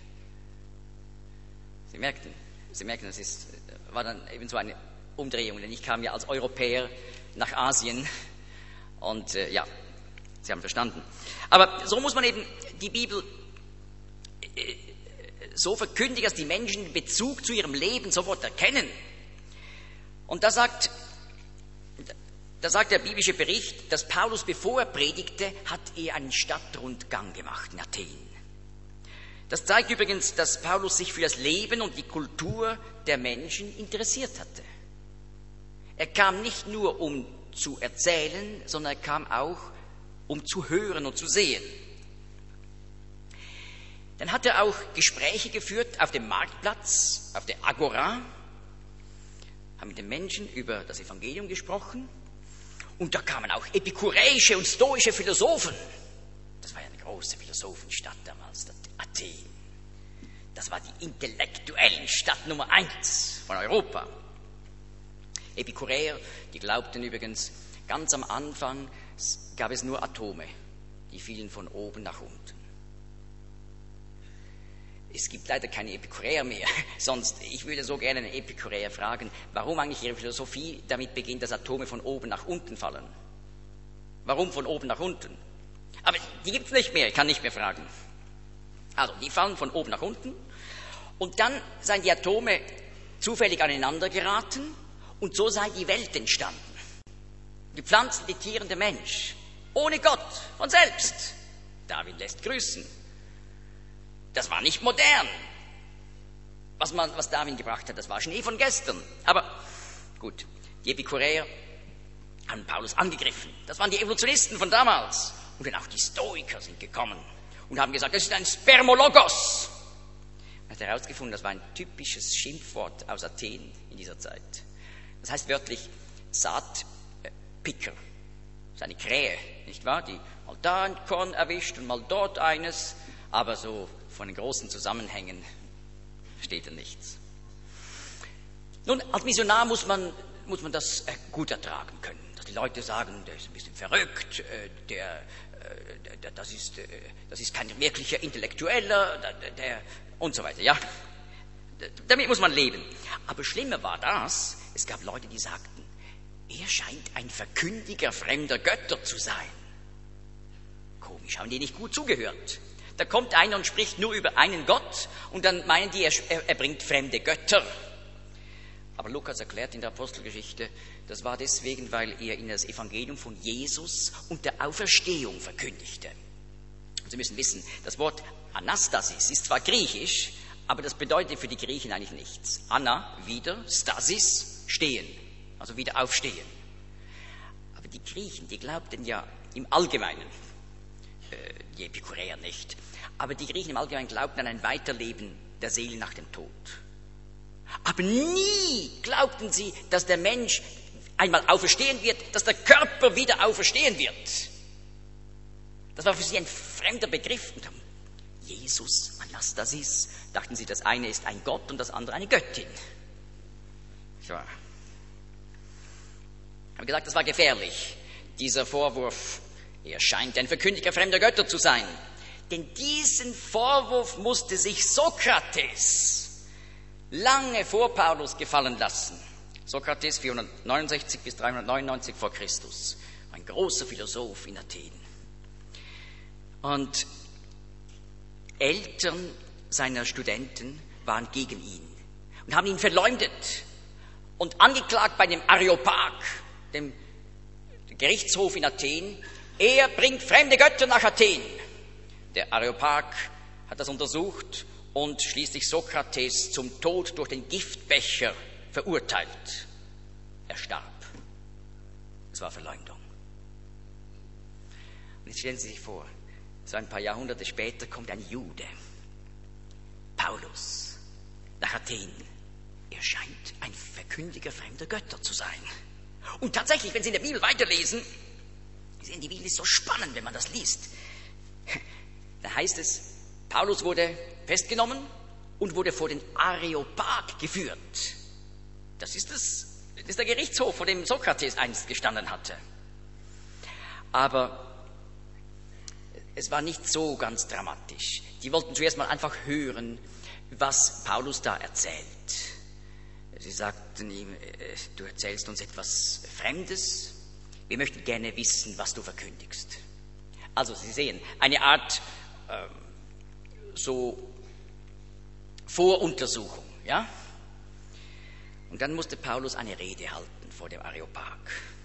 S1: Sie merkten, das war dann eben so eine Umdrehung, denn ich kam ja als Europäer nach Asien. Und Sie haben verstanden. Aber so muss man eben die Bibel so verkündigen, dass die Menschen den Bezug zu ihrem Leben sofort erkennen. Und da sagt der biblische Bericht, dass Paulus, bevor er predigte, hat er einen Stadtrundgang gemacht in Athen. Das zeigt übrigens, dass Paulus sich für das Leben und die Kultur der Menschen interessiert hatte. Er kam nicht nur, um zu erzählen, sondern er kam auch, um zu hören und zu sehen. Dann hat er auch Gespräche geführt auf dem Marktplatz, auf der Agora, haben mit den Menschen über das Evangelium gesprochen, und da kamen auch epikureische und stoische Philosophen. Das war ja eine große Philosophenstadt damals, Athen. Das war die intellektuellen Stadt Nummer 1 von Europa. Epikureer, die glaubten übrigens, ganz am Anfang gab es nur Atome, die fielen von oben nach unten. Es gibt leider keine Epikureer mehr, sonst, ich würde so gerne einen Epikureer fragen, warum eigentlich ihre Philosophie damit beginnt, dass Atome von oben nach unten fallen. Warum von oben nach unten? Aber die gibt es nicht mehr, ich kann nicht mehr fragen. Also, die fallen von oben nach unten, und dann seien die Atome zufällig aneinander geraten, und so sei die Welt entstanden. Die Pflanzen, die Tiere, der Mensch. Ohne Gott, von selbst. Darwin lässt grüßen. Das war nicht modern. Was Darwin gebracht hat, das war Schnee von gestern. Aber gut, die Epikureer haben Paulus angegriffen. Das waren die Evolutionisten von damals. Und dann auch die Stoiker sind gekommen und haben gesagt, das ist ein Spermologos. Man hat herausgefunden, das war ein typisches Schimpfwort aus Athen in dieser Zeit. Das heißt wörtlich Saatpicker. Das ist eine Krähe, nicht wahr? Die mal da ein Korn erwischt und mal dort eines, aber so von den großen Zusammenhängen steht da nichts. Nun, als Missionar muss man das gut ertragen können. Dass die Leute sagen, der ist ein bisschen verrückt, das ist kein wirklicher Intellektueller, der und so weiter, ja. Damit muss man leben. Aber schlimmer war das, es gab Leute, die sagten, er scheint ein Verkündiger fremder Götter zu sein. Komisch, haben die nicht gut zugehört. Da kommt einer und spricht nur über einen Gott und dann meinen die, er bringt fremde Götter. Aber Lukas erklärt in der Apostelgeschichte, das war deswegen, weil er ihnen das Evangelium von Jesus und der Auferstehung verkündigte. Und Sie müssen wissen, das Wort Anastasis ist zwar griechisch, aber das bedeutet für die Griechen eigentlich nichts. Anna, wieder, Stasis, stehen, also wieder aufstehen. Aber die Griechen, die glaubten ja im Allgemeinen, die Epikureer nicht, aber die Griechen im Allgemeinen glaubten an ein Weiterleben der Seele nach dem Tod. Aber nie glaubten sie, dass der Mensch einmal auferstehen wird, dass der Körper wieder auferstehen wird. Das war für sie ein fremder Begriff. Und Jesus, Anastasis, dachten sie, das eine ist ein Gott und das andere eine Göttin. So. Ich habe gesagt, das war gefährlich, dieser Vorwurf. Er scheint ein Verkündiger fremder Götter zu sein. Denn diesen Vorwurf musste sich Sokrates lange vor Paulus gefallen lassen. Sokrates 469 bis 399 vor Christus. Ein großer Philosoph in Athen. Und Eltern seiner Studenten waren gegen ihn und haben ihn verleumdet und angeklagt bei dem Areopag, dem Gerichtshof in Athen. Er bringt fremde Götter nach Athen. Der Areopag hat das untersucht und schließlich Sokrates zum Tod durch den Giftbecher verurteilt. Er starb. Es war Verleumdung. Und jetzt stellen Sie sich vor, so ein paar Jahrhunderte später kommt ein Jude, Paulus, nach Athen. Er scheint ein Verkündiger fremder Götter zu sein. Und tatsächlich, wenn Sie in der Bibel weiterlesen, Sie sehen, die Bibel ist so spannend, wenn man das liest. Da heißt es, Paulus wurde festgenommen und wurde vor den Areopag geführt. Das ist der Gerichtshof, vor dem Sokrates einst gestanden hatte. Aber es war nicht so ganz dramatisch. Die wollten zuerst mal einfach hören, was Paulus da erzählt. Sie sagten ihm, du erzählst uns etwas Fremdes. Wir möchten gerne wissen, was du verkündigst. Also Sie sehen, eine Art so Voruntersuchung, ja? Und dann musste Paulus eine Rede halten vor dem Areopag.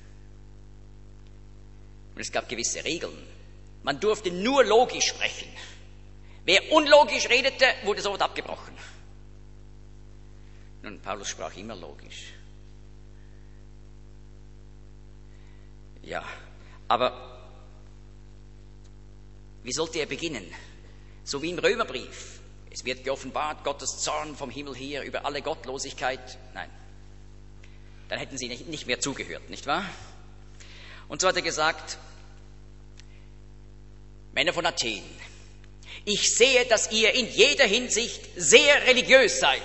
S1: Und es gab gewisse Regeln. Man durfte nur logisch sprechen. Wer unlogisch redete, wurde sofort abgebrochen. Nun, Paulus sprach immer logisch. Ja, aber wie sollte er beginnen? So wie im Römerbrief. Es wird geoffenbart, Gottes Zorn vom Himmel her über alle Gottlosigkeit. Nein, dann hätten sie nicht mehr zugehört, nicht wahr? Und so hat er gesagt, Männer von Athen, ich sehe, dass ihr in jeder Hinsicht sehr religiös seid.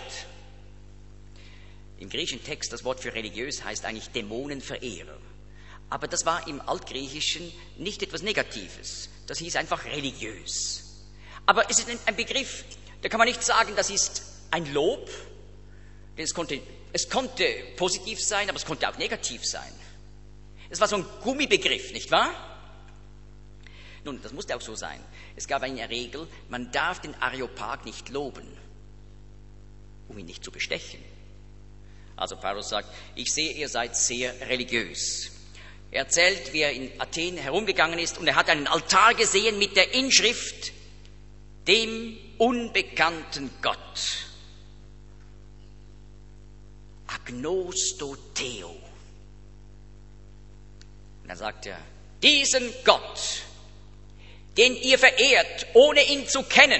S1: Im griechischen Text, das Wort für religiös heißt eigentlich Dämonenverehrer. Aber das war im Altgriechischen nicht etwas Negatives. Das hieß einfach religiös. Aber es ist ein Begriff, da kann man nicht sagen, das ist ein Lob. Denn es konnte positiv sein, aber es konnte auch negativ sein. Es war so ein Gummibegriff, nicht wahr? Nun, das musste auch so sein. Es gab eine Regel, man darf den Areopag nicht loben, um ihn nicht zu bestechen. Also Paulus sagt, ich sehe, ihr seid sehr religiös. Er erzählt, wie er in Athen herumgegangen ist und er hat einen Altar gesehen mit der Inschrift, dem unbekannten Gott. Agnosto Theo. Und dann sagt er, diesen Gott, den ihr verehrt, ohne ihn zu kennen.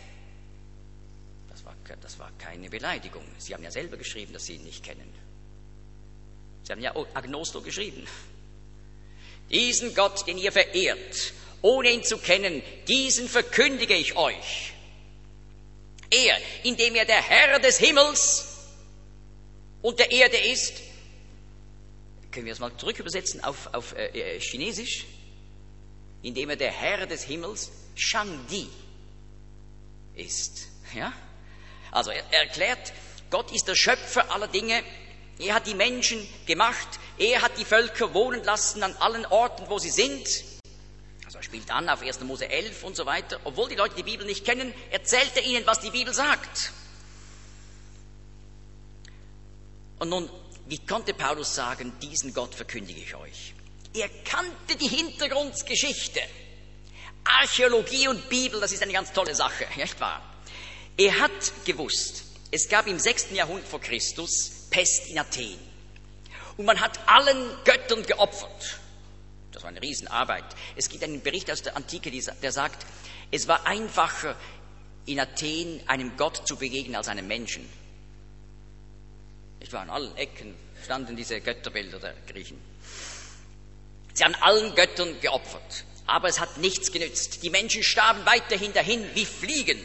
S1: Das war keine Beleidigung. Sie haben ja selber geschrieben, dass Sie ihn nicht kennen. Sie haben ja Agnosto geschrieben. Diesen Gott, den ihr verehrt, ohne ihn zu kennen, diesen verkündige ich euch. Er, indem er der Herr des Himmels und der Erde ist, können wir das mal zurück übersetzen auf Chinesisch, indem er der Herr des Himmels, Shangdi, ist. Ja? Also er erklärt, Gott ist der Schöpfer aller Dinge, er hat die Menschen gemacht, er hat die Völker wohnen lassen an allen Orten, wo sie sind. Also er spielt an auf 1. Mose 11 und so weiter. Obwohl die Leute die Bibel nicht kennen, erzählt er ihnen, was die Bibel sagt. Und nun, wie konnte Paulus sagen, diesen Gott verkündige ich euch? Er kannte die Hintergrundgeschichte. Archäologie und Bibel, das ist eine ganz tolle Sache, nicht wahr? Er hat gewusst, es gab im 6. Jahrhundert vor Christus Pest in Athen. Und man hat allen Göttern geopfert. Das war eine Riesenarbeit. Es gibt einen Bericht aus der Antike, der sagt, es war einfacher, in Athen einem Gott zu begegnen als einem Menschen. An allen Ecken standen diese Götterbilder der Griechen. Sie haben allen Göttern geopfert, aber es hat nichts genützt. Die Menschen starben weiterhin dahin wie Fliegen.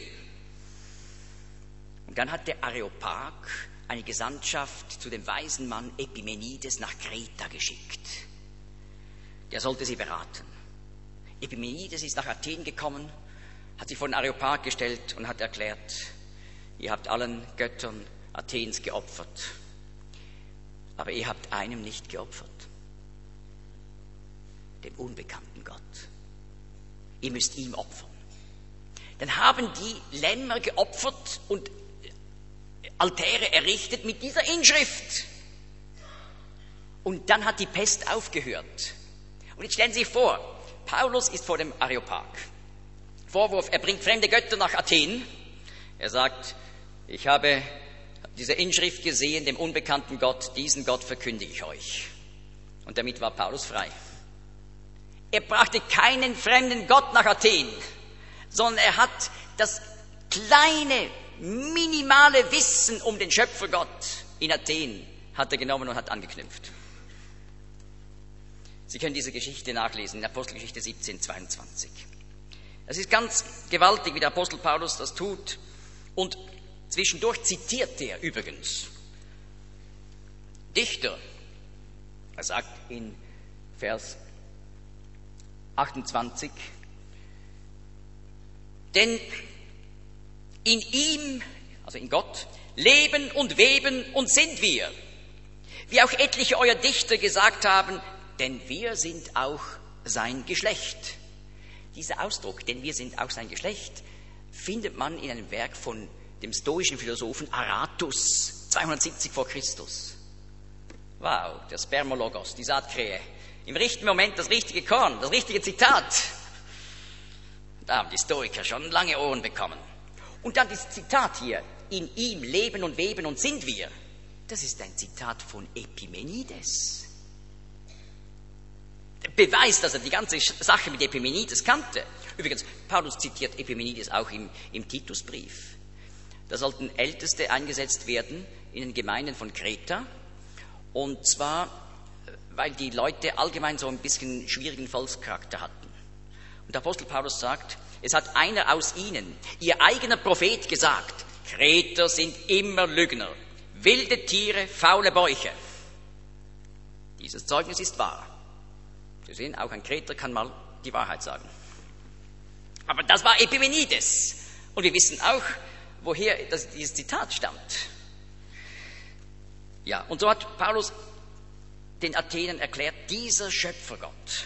S1: Und dann hat der Areopag eine Gesandtschaft zu dem weisen Mann Epimenides nach Kreta geschickt. Der sollte sie beraten. Epimenides ist nach Athen gekommen, hat sich vor den Areopag gestellt und hat erklärt, ihr habt allen Göttern Athens geopfert, aber ihr habt einem nicht geopfert, dem unbekannten Gott. Ihr müsst ihm opfern. Dann haben die Lämmer geopfert und Altäre errichtet mit dieser Inschrift. Und dann hat die Pest aufgehört. Und jetzt stellen Sie sich vor, Paulus ist vor dem Areopag. Vorwurf, er bringt fremde Götter nach Athen. Er sagt, ich habe diese Inschrift gesehen, dem unbekannten Gott, diesen Gott verkündige ich euch. Und damit war Paulus frei. Er brachte keinen fremden Gott nach Athen, sondern er hat das kleine, minimale Wissen um den Schöpfergott in Athen hat er genommen und hat angeknüpft. Sie können diese Geschichte nachlesen in Apostelgeschichte 17, 22. Es ist ganz gewaltig, wie der Apostel Paulus das tut. Und zwischendurch zitiert er übrigens Dichter. Er sagt in Vers 28, denn in ihm, also in Gott, leben und weben und sind wir. Wie auch etliche eurer Dichter gesagt haben, denn wir sind auch sein Geschlecht. Dieser Ausdruck, denn wir sind auch sein Geschlecht, findet man in einem Werk von dem stoischen Philosophen Aratus, 270 vor Christus. Wow, der Spermologos, die Saatkrähe. Im richtigen Moment das richtige Korn, das richtige Zitat. Da haben die Stoiker schon lange Ohren bekommen. Und dann das Zitat hier, in ihm leben und weben und sind wir. Das ist ein Zitat von Epimenides. Beweist, dass er die ganze Sache mit Epimenides kannte. Übrigens, Paulus zitiert Epimenides auch im Titusbrief. Da sollten Älteste eingesetzt werden in den Gemeinden von Kreta. Und zwar, weil die Leute allgemein so ein bisschen schwierigen Volkscharakter hatten. Und der Apostel Paulus sagt, es hat einer aus ihnen, ihr eigener Prophet, gesagt, Kreter sind immer Lügner, wilde Tiere, faule Bäuche. Dieses Zeugnis ist wahr. Sie sehen, auch ein Kreter kann mal die Wahrheit sagen. Aber das war Epimenides. Und wir wissen auch, woher dieses Zitat stammt. Ja, und so hat Paulus den Athenern erklärt, dieser Schöpfergott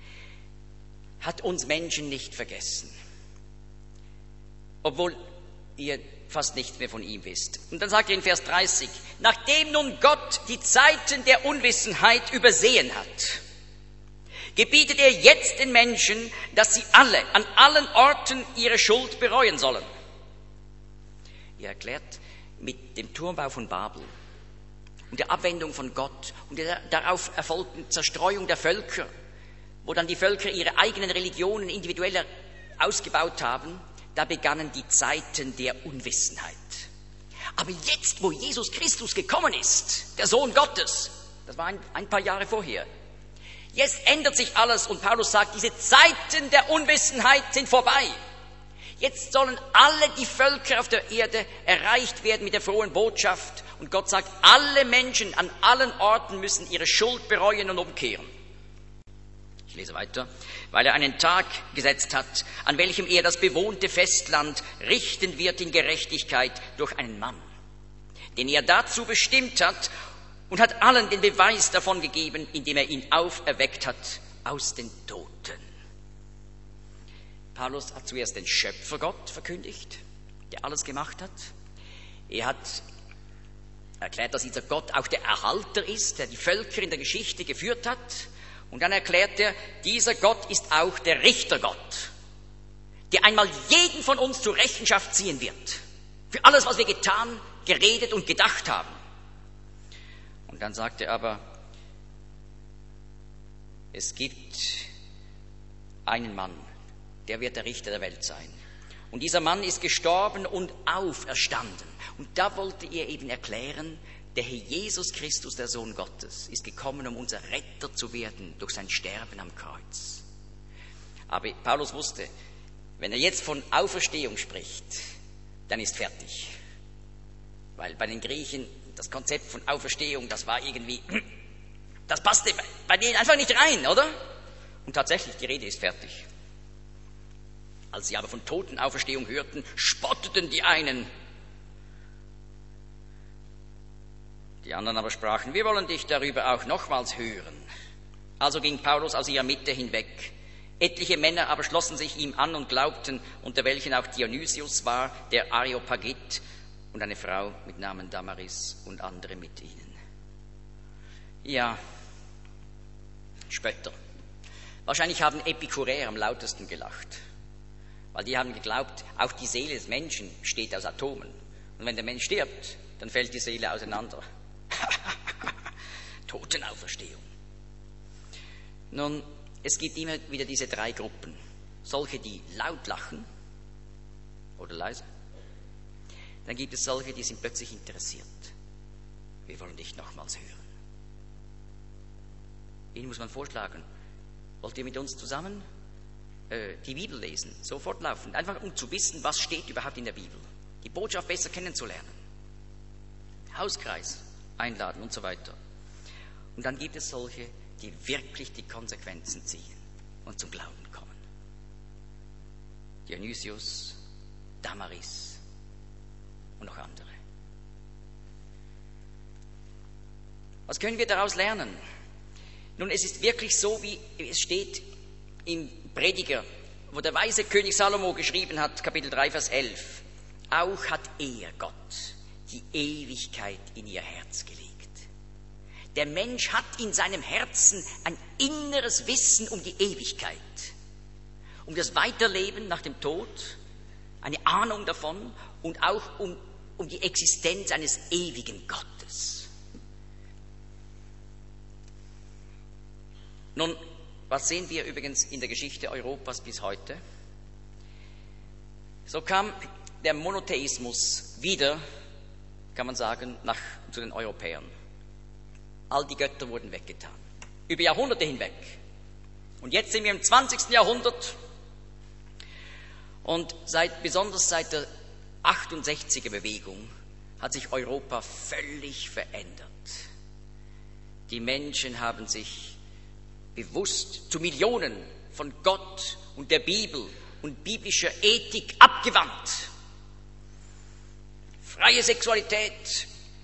S1: hat uns Menschen nicht vergessen. Obwohl ihr fast nichts mehr von ihm wisst. Und dann sagt er in Vers 30, nachdem nun Gott die Zeiten der Unwissenheit übersehen hat, gebietet er jetzt den Menschen, dass sie alle an allen Orten ihre Schuld bereuen sollen. Er erklärt mit dem Turmbau von Babel und der Abwendung von Gott und der darauf erfolgten Zerstreuung der Völker, wo dann die Völker ihre eigenen Religionen individuell ausgebaut haben, da begannen die Zeiten der Unwissenheit. Aber jetzt, wo Jesus Christus gekommen ist, der Sohn Gottes, das war ein paar Jahre vorher, jetzt ändert sich alles und Paulus sagt, diese Zeiten der Unwissenheit sind vorbei. Jetzt sollen alle die Völker auf der Erde erreicht werden mit der frohen Botschaft. Und Gott sagt, alle Menschen an allen Orten müssen ihre Schuld bereuen und umkehren. Ich lese weiter. Weil er einen Tag gesetzt hat, an welchem er das bewohnte Festland richten wird in Gerechtigkeit durch einen Mann, den er dazu bestimmt hat und hat allen den Beweis davon gegeben, indem er ihn auferweckt hat aus den Toten. Paulus hat zuerst den Schöpfergott verkündigt, der alles gemacht hat. Er hat erklärt, dass dieser Gott auch der Erhalter ist, der die Völker in der Geschichte geführt hat. Und dann erklärt er, dieser Gott ist auch der Richtergott, der einmal jeden von uns zur Rechenschaft ziehen wird. Für alles, was wir getan, geredet und gedacht haben. Und dann sagt er aber, es gibt einen Mann, der wird der Richter der Welt sein. Und dieser Mann ist gestorben und auferstanden. Und da wollte er eben erklären, der Herr Jesus Christus, der Sohn Gottes, ist gekommen, um unser Retter zu werden durch sein Sterben am Kreuz. Aber Paulus wusste, wenn er jetzt von Auferstehung spricht, dann ist fertig. Weil bei den Griechen das Konzept von Auferstehung, das war irgendwie, das passte bei denen einfach nicht rein, oder? Und tatsächlich, die Rede ist fertig. Als sie aber von Totenauferstehung hörten, spotteten die einen. Die anderen aber sprachen, wir wollen dich darüber auch nochmals hören. Also ging Paulus aus ihrer Mitte hinweg. Etliche Männer aber schlossen sich ihm an und glaubten, unter welchen auch Dionysius war, der Areopagit, und eine Frau mit Namen Damaris und andere mit ihnen. Ja, Spötter. Wahrscheinlich haben Epikureer am lautesten gelacht, weil die haben geglaubt, auch die Seele des Menschen besteht aus Atomen. Und wenn der Mensch stirbt, dann fällt die Seele auseinander. Totenauferstehung. Nun, es gibt immer wieder diese drei Gruppen. Solche, die laut lachen oder leise. Dann gibt es solche, die sind plötzlich interessiert. Wir wollen dich nochmals hören. Ihnen muss man vorschlagen, wollt ihr mit uns zusammen die Bibel lesen, sofort laufend, einfach um zu wissen, was steht überhaupt in der Bibel. Die Botschaft besser kennenzulernen. Hauskreis einladen und so weiter. Und dann gibt es solche, die wirklich die Konsequenzen ziehen und zum Glauben kommen. Dionysius, Damaris und noch andere. Was können wir daraus lernen? Nun, es ist wirklich so, wie es steht im Prediger, wo der weise König Salomo geschrieben hat, Kapitel 3, Vers 11. Auch hat er, Gott, die Ewigkeit in ihr Herz gelegt. Der Mensch hat in seinem Herzen ein inneres Wissen um die Ewigkeit, um das Weiterleben nach dem Tod, eine Ahnung davon und auch um die Existenz eines ewigen Gottes. Nun, was sehen wir übrigens in der Geschichte Europas bis heute? So kam der Monotheismus wieder, kann man sagen, zu den Europäern. All die Götter wurden weggetan. Über Jahrhunderte hinweg. Und jetzt sind wir im 20. Jahrhundert. Und besonders seit der 68er Bewegung hat sich Europa völlig verändert. Die Menschen haben sich bewusst zu Millionen von Gott und der Bibel und biblischer Ethik abgewandt. Freie Sexualität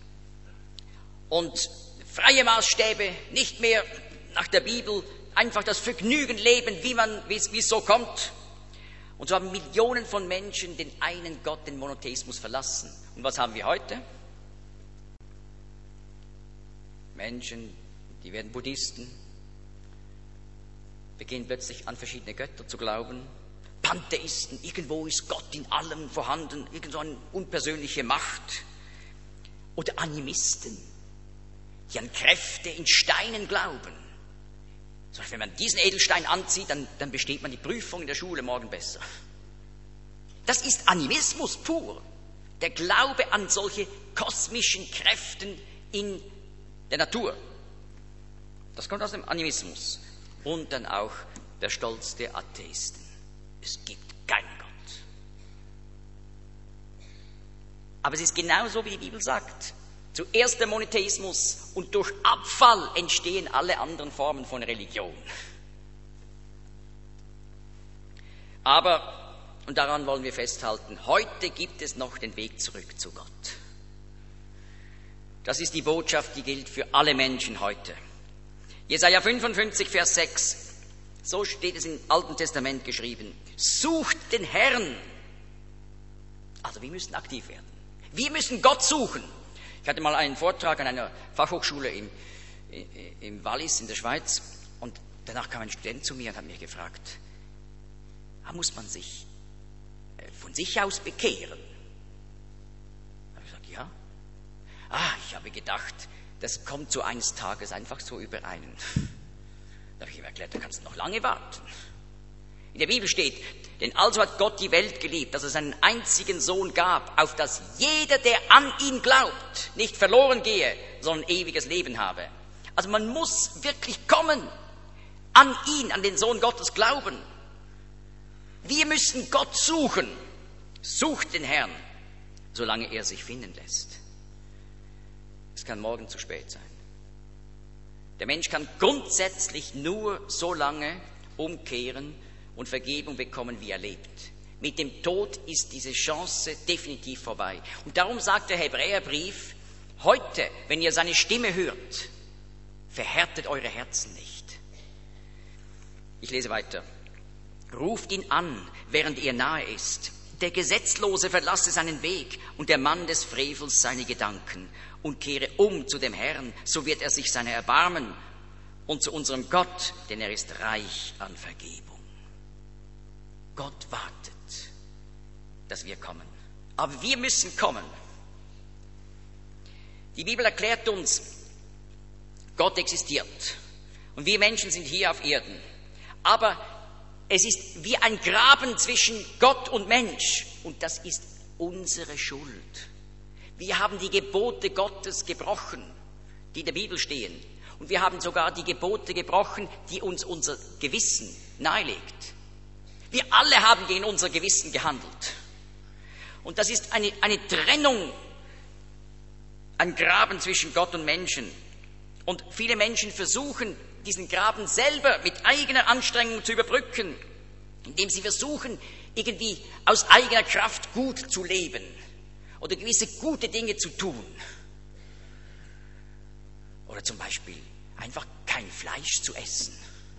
S1: und freie Maßstäbe, nicht mehr nach der Bibel, einfach das Vergnügen leben, wie es so kommt. Und so haben Millionen von Menschen den einen Gott, den Monotheismus, verlassen. Und was haben wir heute? Menschen, die werden Buddhisten, beginnen plötzlich an verschiedene Götter zu glauben. Pantheisten, irgendwo ist Gott in allem vorhanden, irgend so eine unpersönliche Macht. Oder Animisten, die an Kräfte in Steinen glauben. Zum Beispiel, wenn man diesen Edelstein anzieht, dann besteht man die Prüfung in der Schule morgen besser. Das ist Animismus pur. Der Glaube an solche kosmischen Kräften in der Natur. Das kommt aus dem Animismus. Und dann auch der Stolz der Atheisten. Es gibt keinen Gott. Aber es ist genauso, wie die Bibel sagt. Zuerst der Monotheismus und durch Abfall entstehen alle anderen Formen von Religion. Aber, und daran wollen wir festhalten, heute gibt es noch den Weg zurück zu Gott. Das ist die Botschaft, die gilt für alle Menschen heute. Jesaja 55, Vers 6, so steht es im Alten Testament geschrieben. Sucht den Herrn. Also wir müssen aktiv werden. Wir müssen Gott suchen. Ich hatte mal einen Vortrag an einer Fachhochschule im Wallis in der Schweiz und danach kam ein Student zu mir und hat mich gefragt, muss man sich von sich aus bekehren? Da habe ich gesagt, ja. Ich habe gedacht, das kommt so eines Tages einfach so über einen. Da habe ich ihm erklärt, da kannst du noch lange warten. In der Bibel steht, denn also hat Gott die Welt geliebt, dass es einen einzigen Sohn gab, auf dass jeder, der an ihn glaubt, nicht verloren gehe, sondern ewiges Leben habe. Also man muss wirklich kommen, an ihn, an den Sohn Gottes glauben. Wir müssen Gott suchen. Sucht den Herrn, solange er sich finden lässt. Es kann morgen zu spät sein. Der Mensch kann grundsätzlich nur so lange umkehren und Vergebung bekommen, wie er lebt. Mit dem Tod ist diese Chance definitiv vorbei. Und darum sagt der Hebräerbrief, heute, wenn ihr seine Stimme hört, verhärtet eure Herzen nicht. Ich lese weiter. Ruft ihn an, während er nahe ist. Der Gesetzlose verlasse seinen Weg und der Mann des Frevels seine Gedanken und kehre um zu dem Herrn, so wird er sich seiner erbarmen und zu unserem Gott, denn er ist reich an Vergebung. Gott wartet, dass wir kommen. Aber wir müssen kommen. Die Bibel erklärt uns, Gott existiert und wir Menschen sind hier auf Erden. Aber es ist wie ein Graben zwischen Gott und Mensch und das ist unsere Schuld. Wir haben die Gebote Gottes gebrochen, die in der Bibel stehen. Und wir haben sogar die Gebote gebrochen, die uns unser Gewissen nahelegt. Wir alle haben gegen unser Gewissen gehandelt. Und das ist eine Trennung, ein Graben zwischen Gott und Menschen. Und viele Menschen versuchen, diesen Graben selber mit eigener Anstrengung zu überbrücken, indem sie versuchen, irgendwie aus eigener Kraft gut zu leben oder gewisse gute Dinge zu tun. Oder zum Beispiel einfach kein Fleisch zu essen.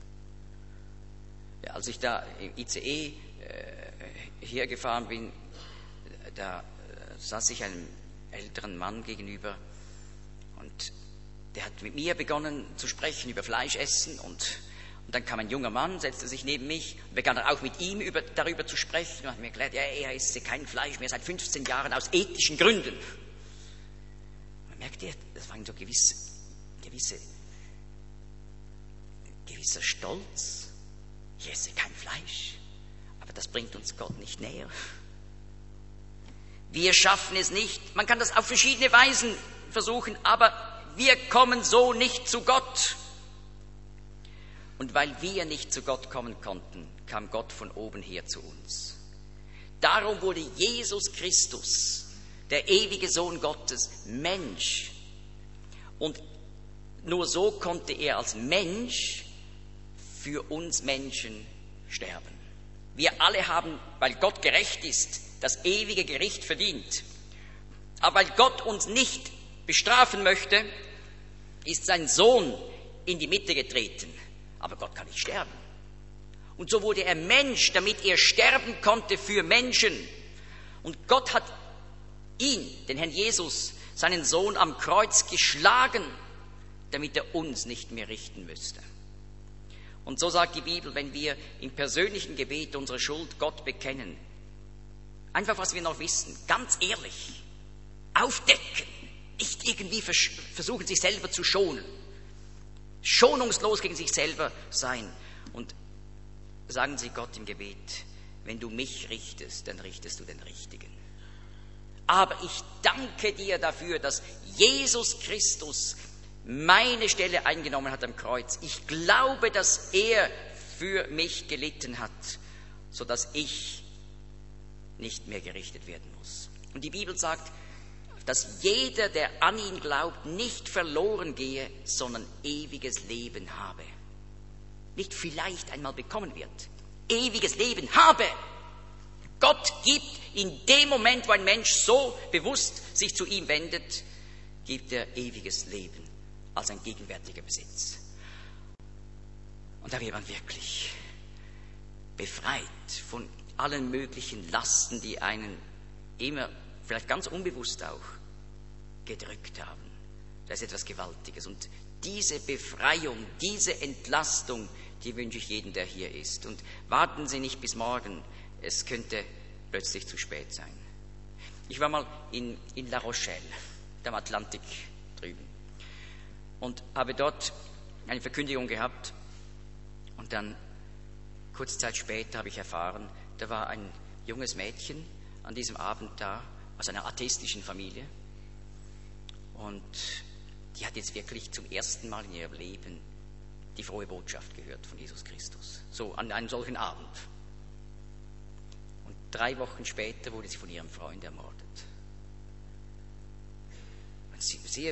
S1: Ja, als ich da im ICE hergefahren bin, da saß ich einem älteren Mann gegenüber und der hat mit mir begonnen zu sprechen über Fleischessen und dann kam ein junger Mann, setzte sich neben mich und begann auch mit ihm darüber zu sprechen und hat mir erklärt, er esse kein Fleisch mehr seit 15 Jahren aus ethischen Gründen. Man merkt, das war so gewisser Stolz. Ich esse kein Fleisch, aber das bringt uns Gott nicht näher. Wir schaffen es nicht. Man kann das auf verschiedene Weisen versuchen, aber wir kommen so nicht zu Gott. Und weil wir nicht zu Gott kommen konnten, kam Gott von oben her zu uns. Darum wurde Jesus Christus, der ewige Sohn Gottes, Mensch. Und nur so konnte er als Mensch für uns Menschen sterben. Wir alle haben, weil Gott gerecht ist, das ewige Gericht verdient. Aber weil Gott uns nicht bestrafen möchte, ist sein Sohn in die Mitte getreten. Aber Gott kann nicht sterben. Und so wurde er Mensch, damit er sterben konnte für Menschen. Und Gott hat ihn, den Herrn Jesus, seinen Sohn am Kreuz geschlagen, damit er uns nicht mehr richten müsste. Und so sagt die Bibel, wenn wir im persönlichen Gebet unsere Schuld Gott bekennen, einfach was wir noch wissen, ganz ehrlich, aufdecken, nicht irgendwie versuchen, sich selber zu schonen, schonungslos gegen sich selber sein. Und sagen Sie Gott im Gebet, wenn du mich richtest, dann richtest du den Richtigen. Aber ich danke dir dafür, dass Jesus Christus meine Stelle eingenommen hat am Kreuz. Ich glaube, dass er für mich gelitten hat, sodass ich nicht mehr gerichtet werden muss. Und die Bibel sagt, dass jeder, der an ihn glaubt, nicht verloren gehe, sondern ewiges Leben habe. Nicht vielleicht einmal bekommen wird. Ewiges Leben habe. Gott gibt in dem Moment, wo ein Mensch so bewusst sich zu ihm wendet, gibt er ewiges Leben als ein gegenwärtiger Besitz. Und da wird man wirklich befreit von allen möglichen Lasten, die einen immer, vielleicht ganz unbewusst auch, gedrückt haben. Das ist etwas Gewaltiges. Und diese Befreiung, diese Entlastung, die wünsche ich jedem, der hier ist. Und warten Sie nicht bis morgen, es könnte plötzlich zu spät sein. Ich war mal in La Rochelle, am Atlantik drüben, und habe dort eine Verkündigung gehabt. Und dann, kurze Zeit später, habe ich erfahren, da war ein junges Mädchen an diesem Abend da, aus einer atheistischen Familie. Und die hat jetzt wirklich zum ersten Mal in ihrem Leben die frohe Botschaft gehört von Jesus Christus. So an einem solchen Abend. Und 3 Wochen später wurde sie von ihrem Freund ermordet. Ein sehr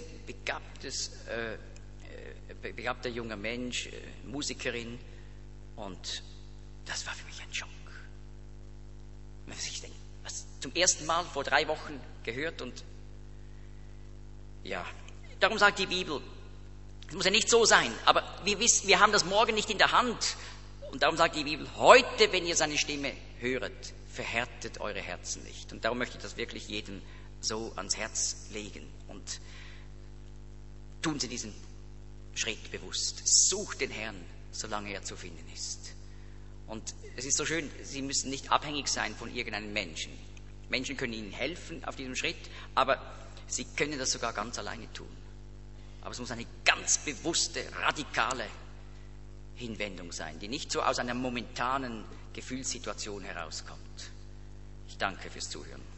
S1: begabter junger Mensch, Musikerin. Und das war für mich ein Schock. Wenn man sich denkt, was zum ersten Mal vor 3 Wochen gehört, und ja, darum sagt die Bibel, es muss ja nicht so sein, aber wir wissen, wir haben das morgen nicht in der Hand. Und darum sagt die Bibel, heute, wenn ihr seine Stimme höret, verhärtet eure Herzen nicht. Und darum möchte ich das wirklich jedem so ans Herz legen. Und tun Sie diesen Schritt bewusst. Sucht den Herrn, solange er zu finden ist. Und es ist so schön, Sie müssen nicht abhängig sein von irgendeinem Menschen. Menschen können Ihnen helfen auf diesem Schritt, aber Sie können das sogar ganz alleine tun. Aber es muss eine ganz bewusste, radikale Hinwendung sein, die nicht so aus einer momentanen Gefühlssituation herauskommt. Ich danke fürs Zuhören.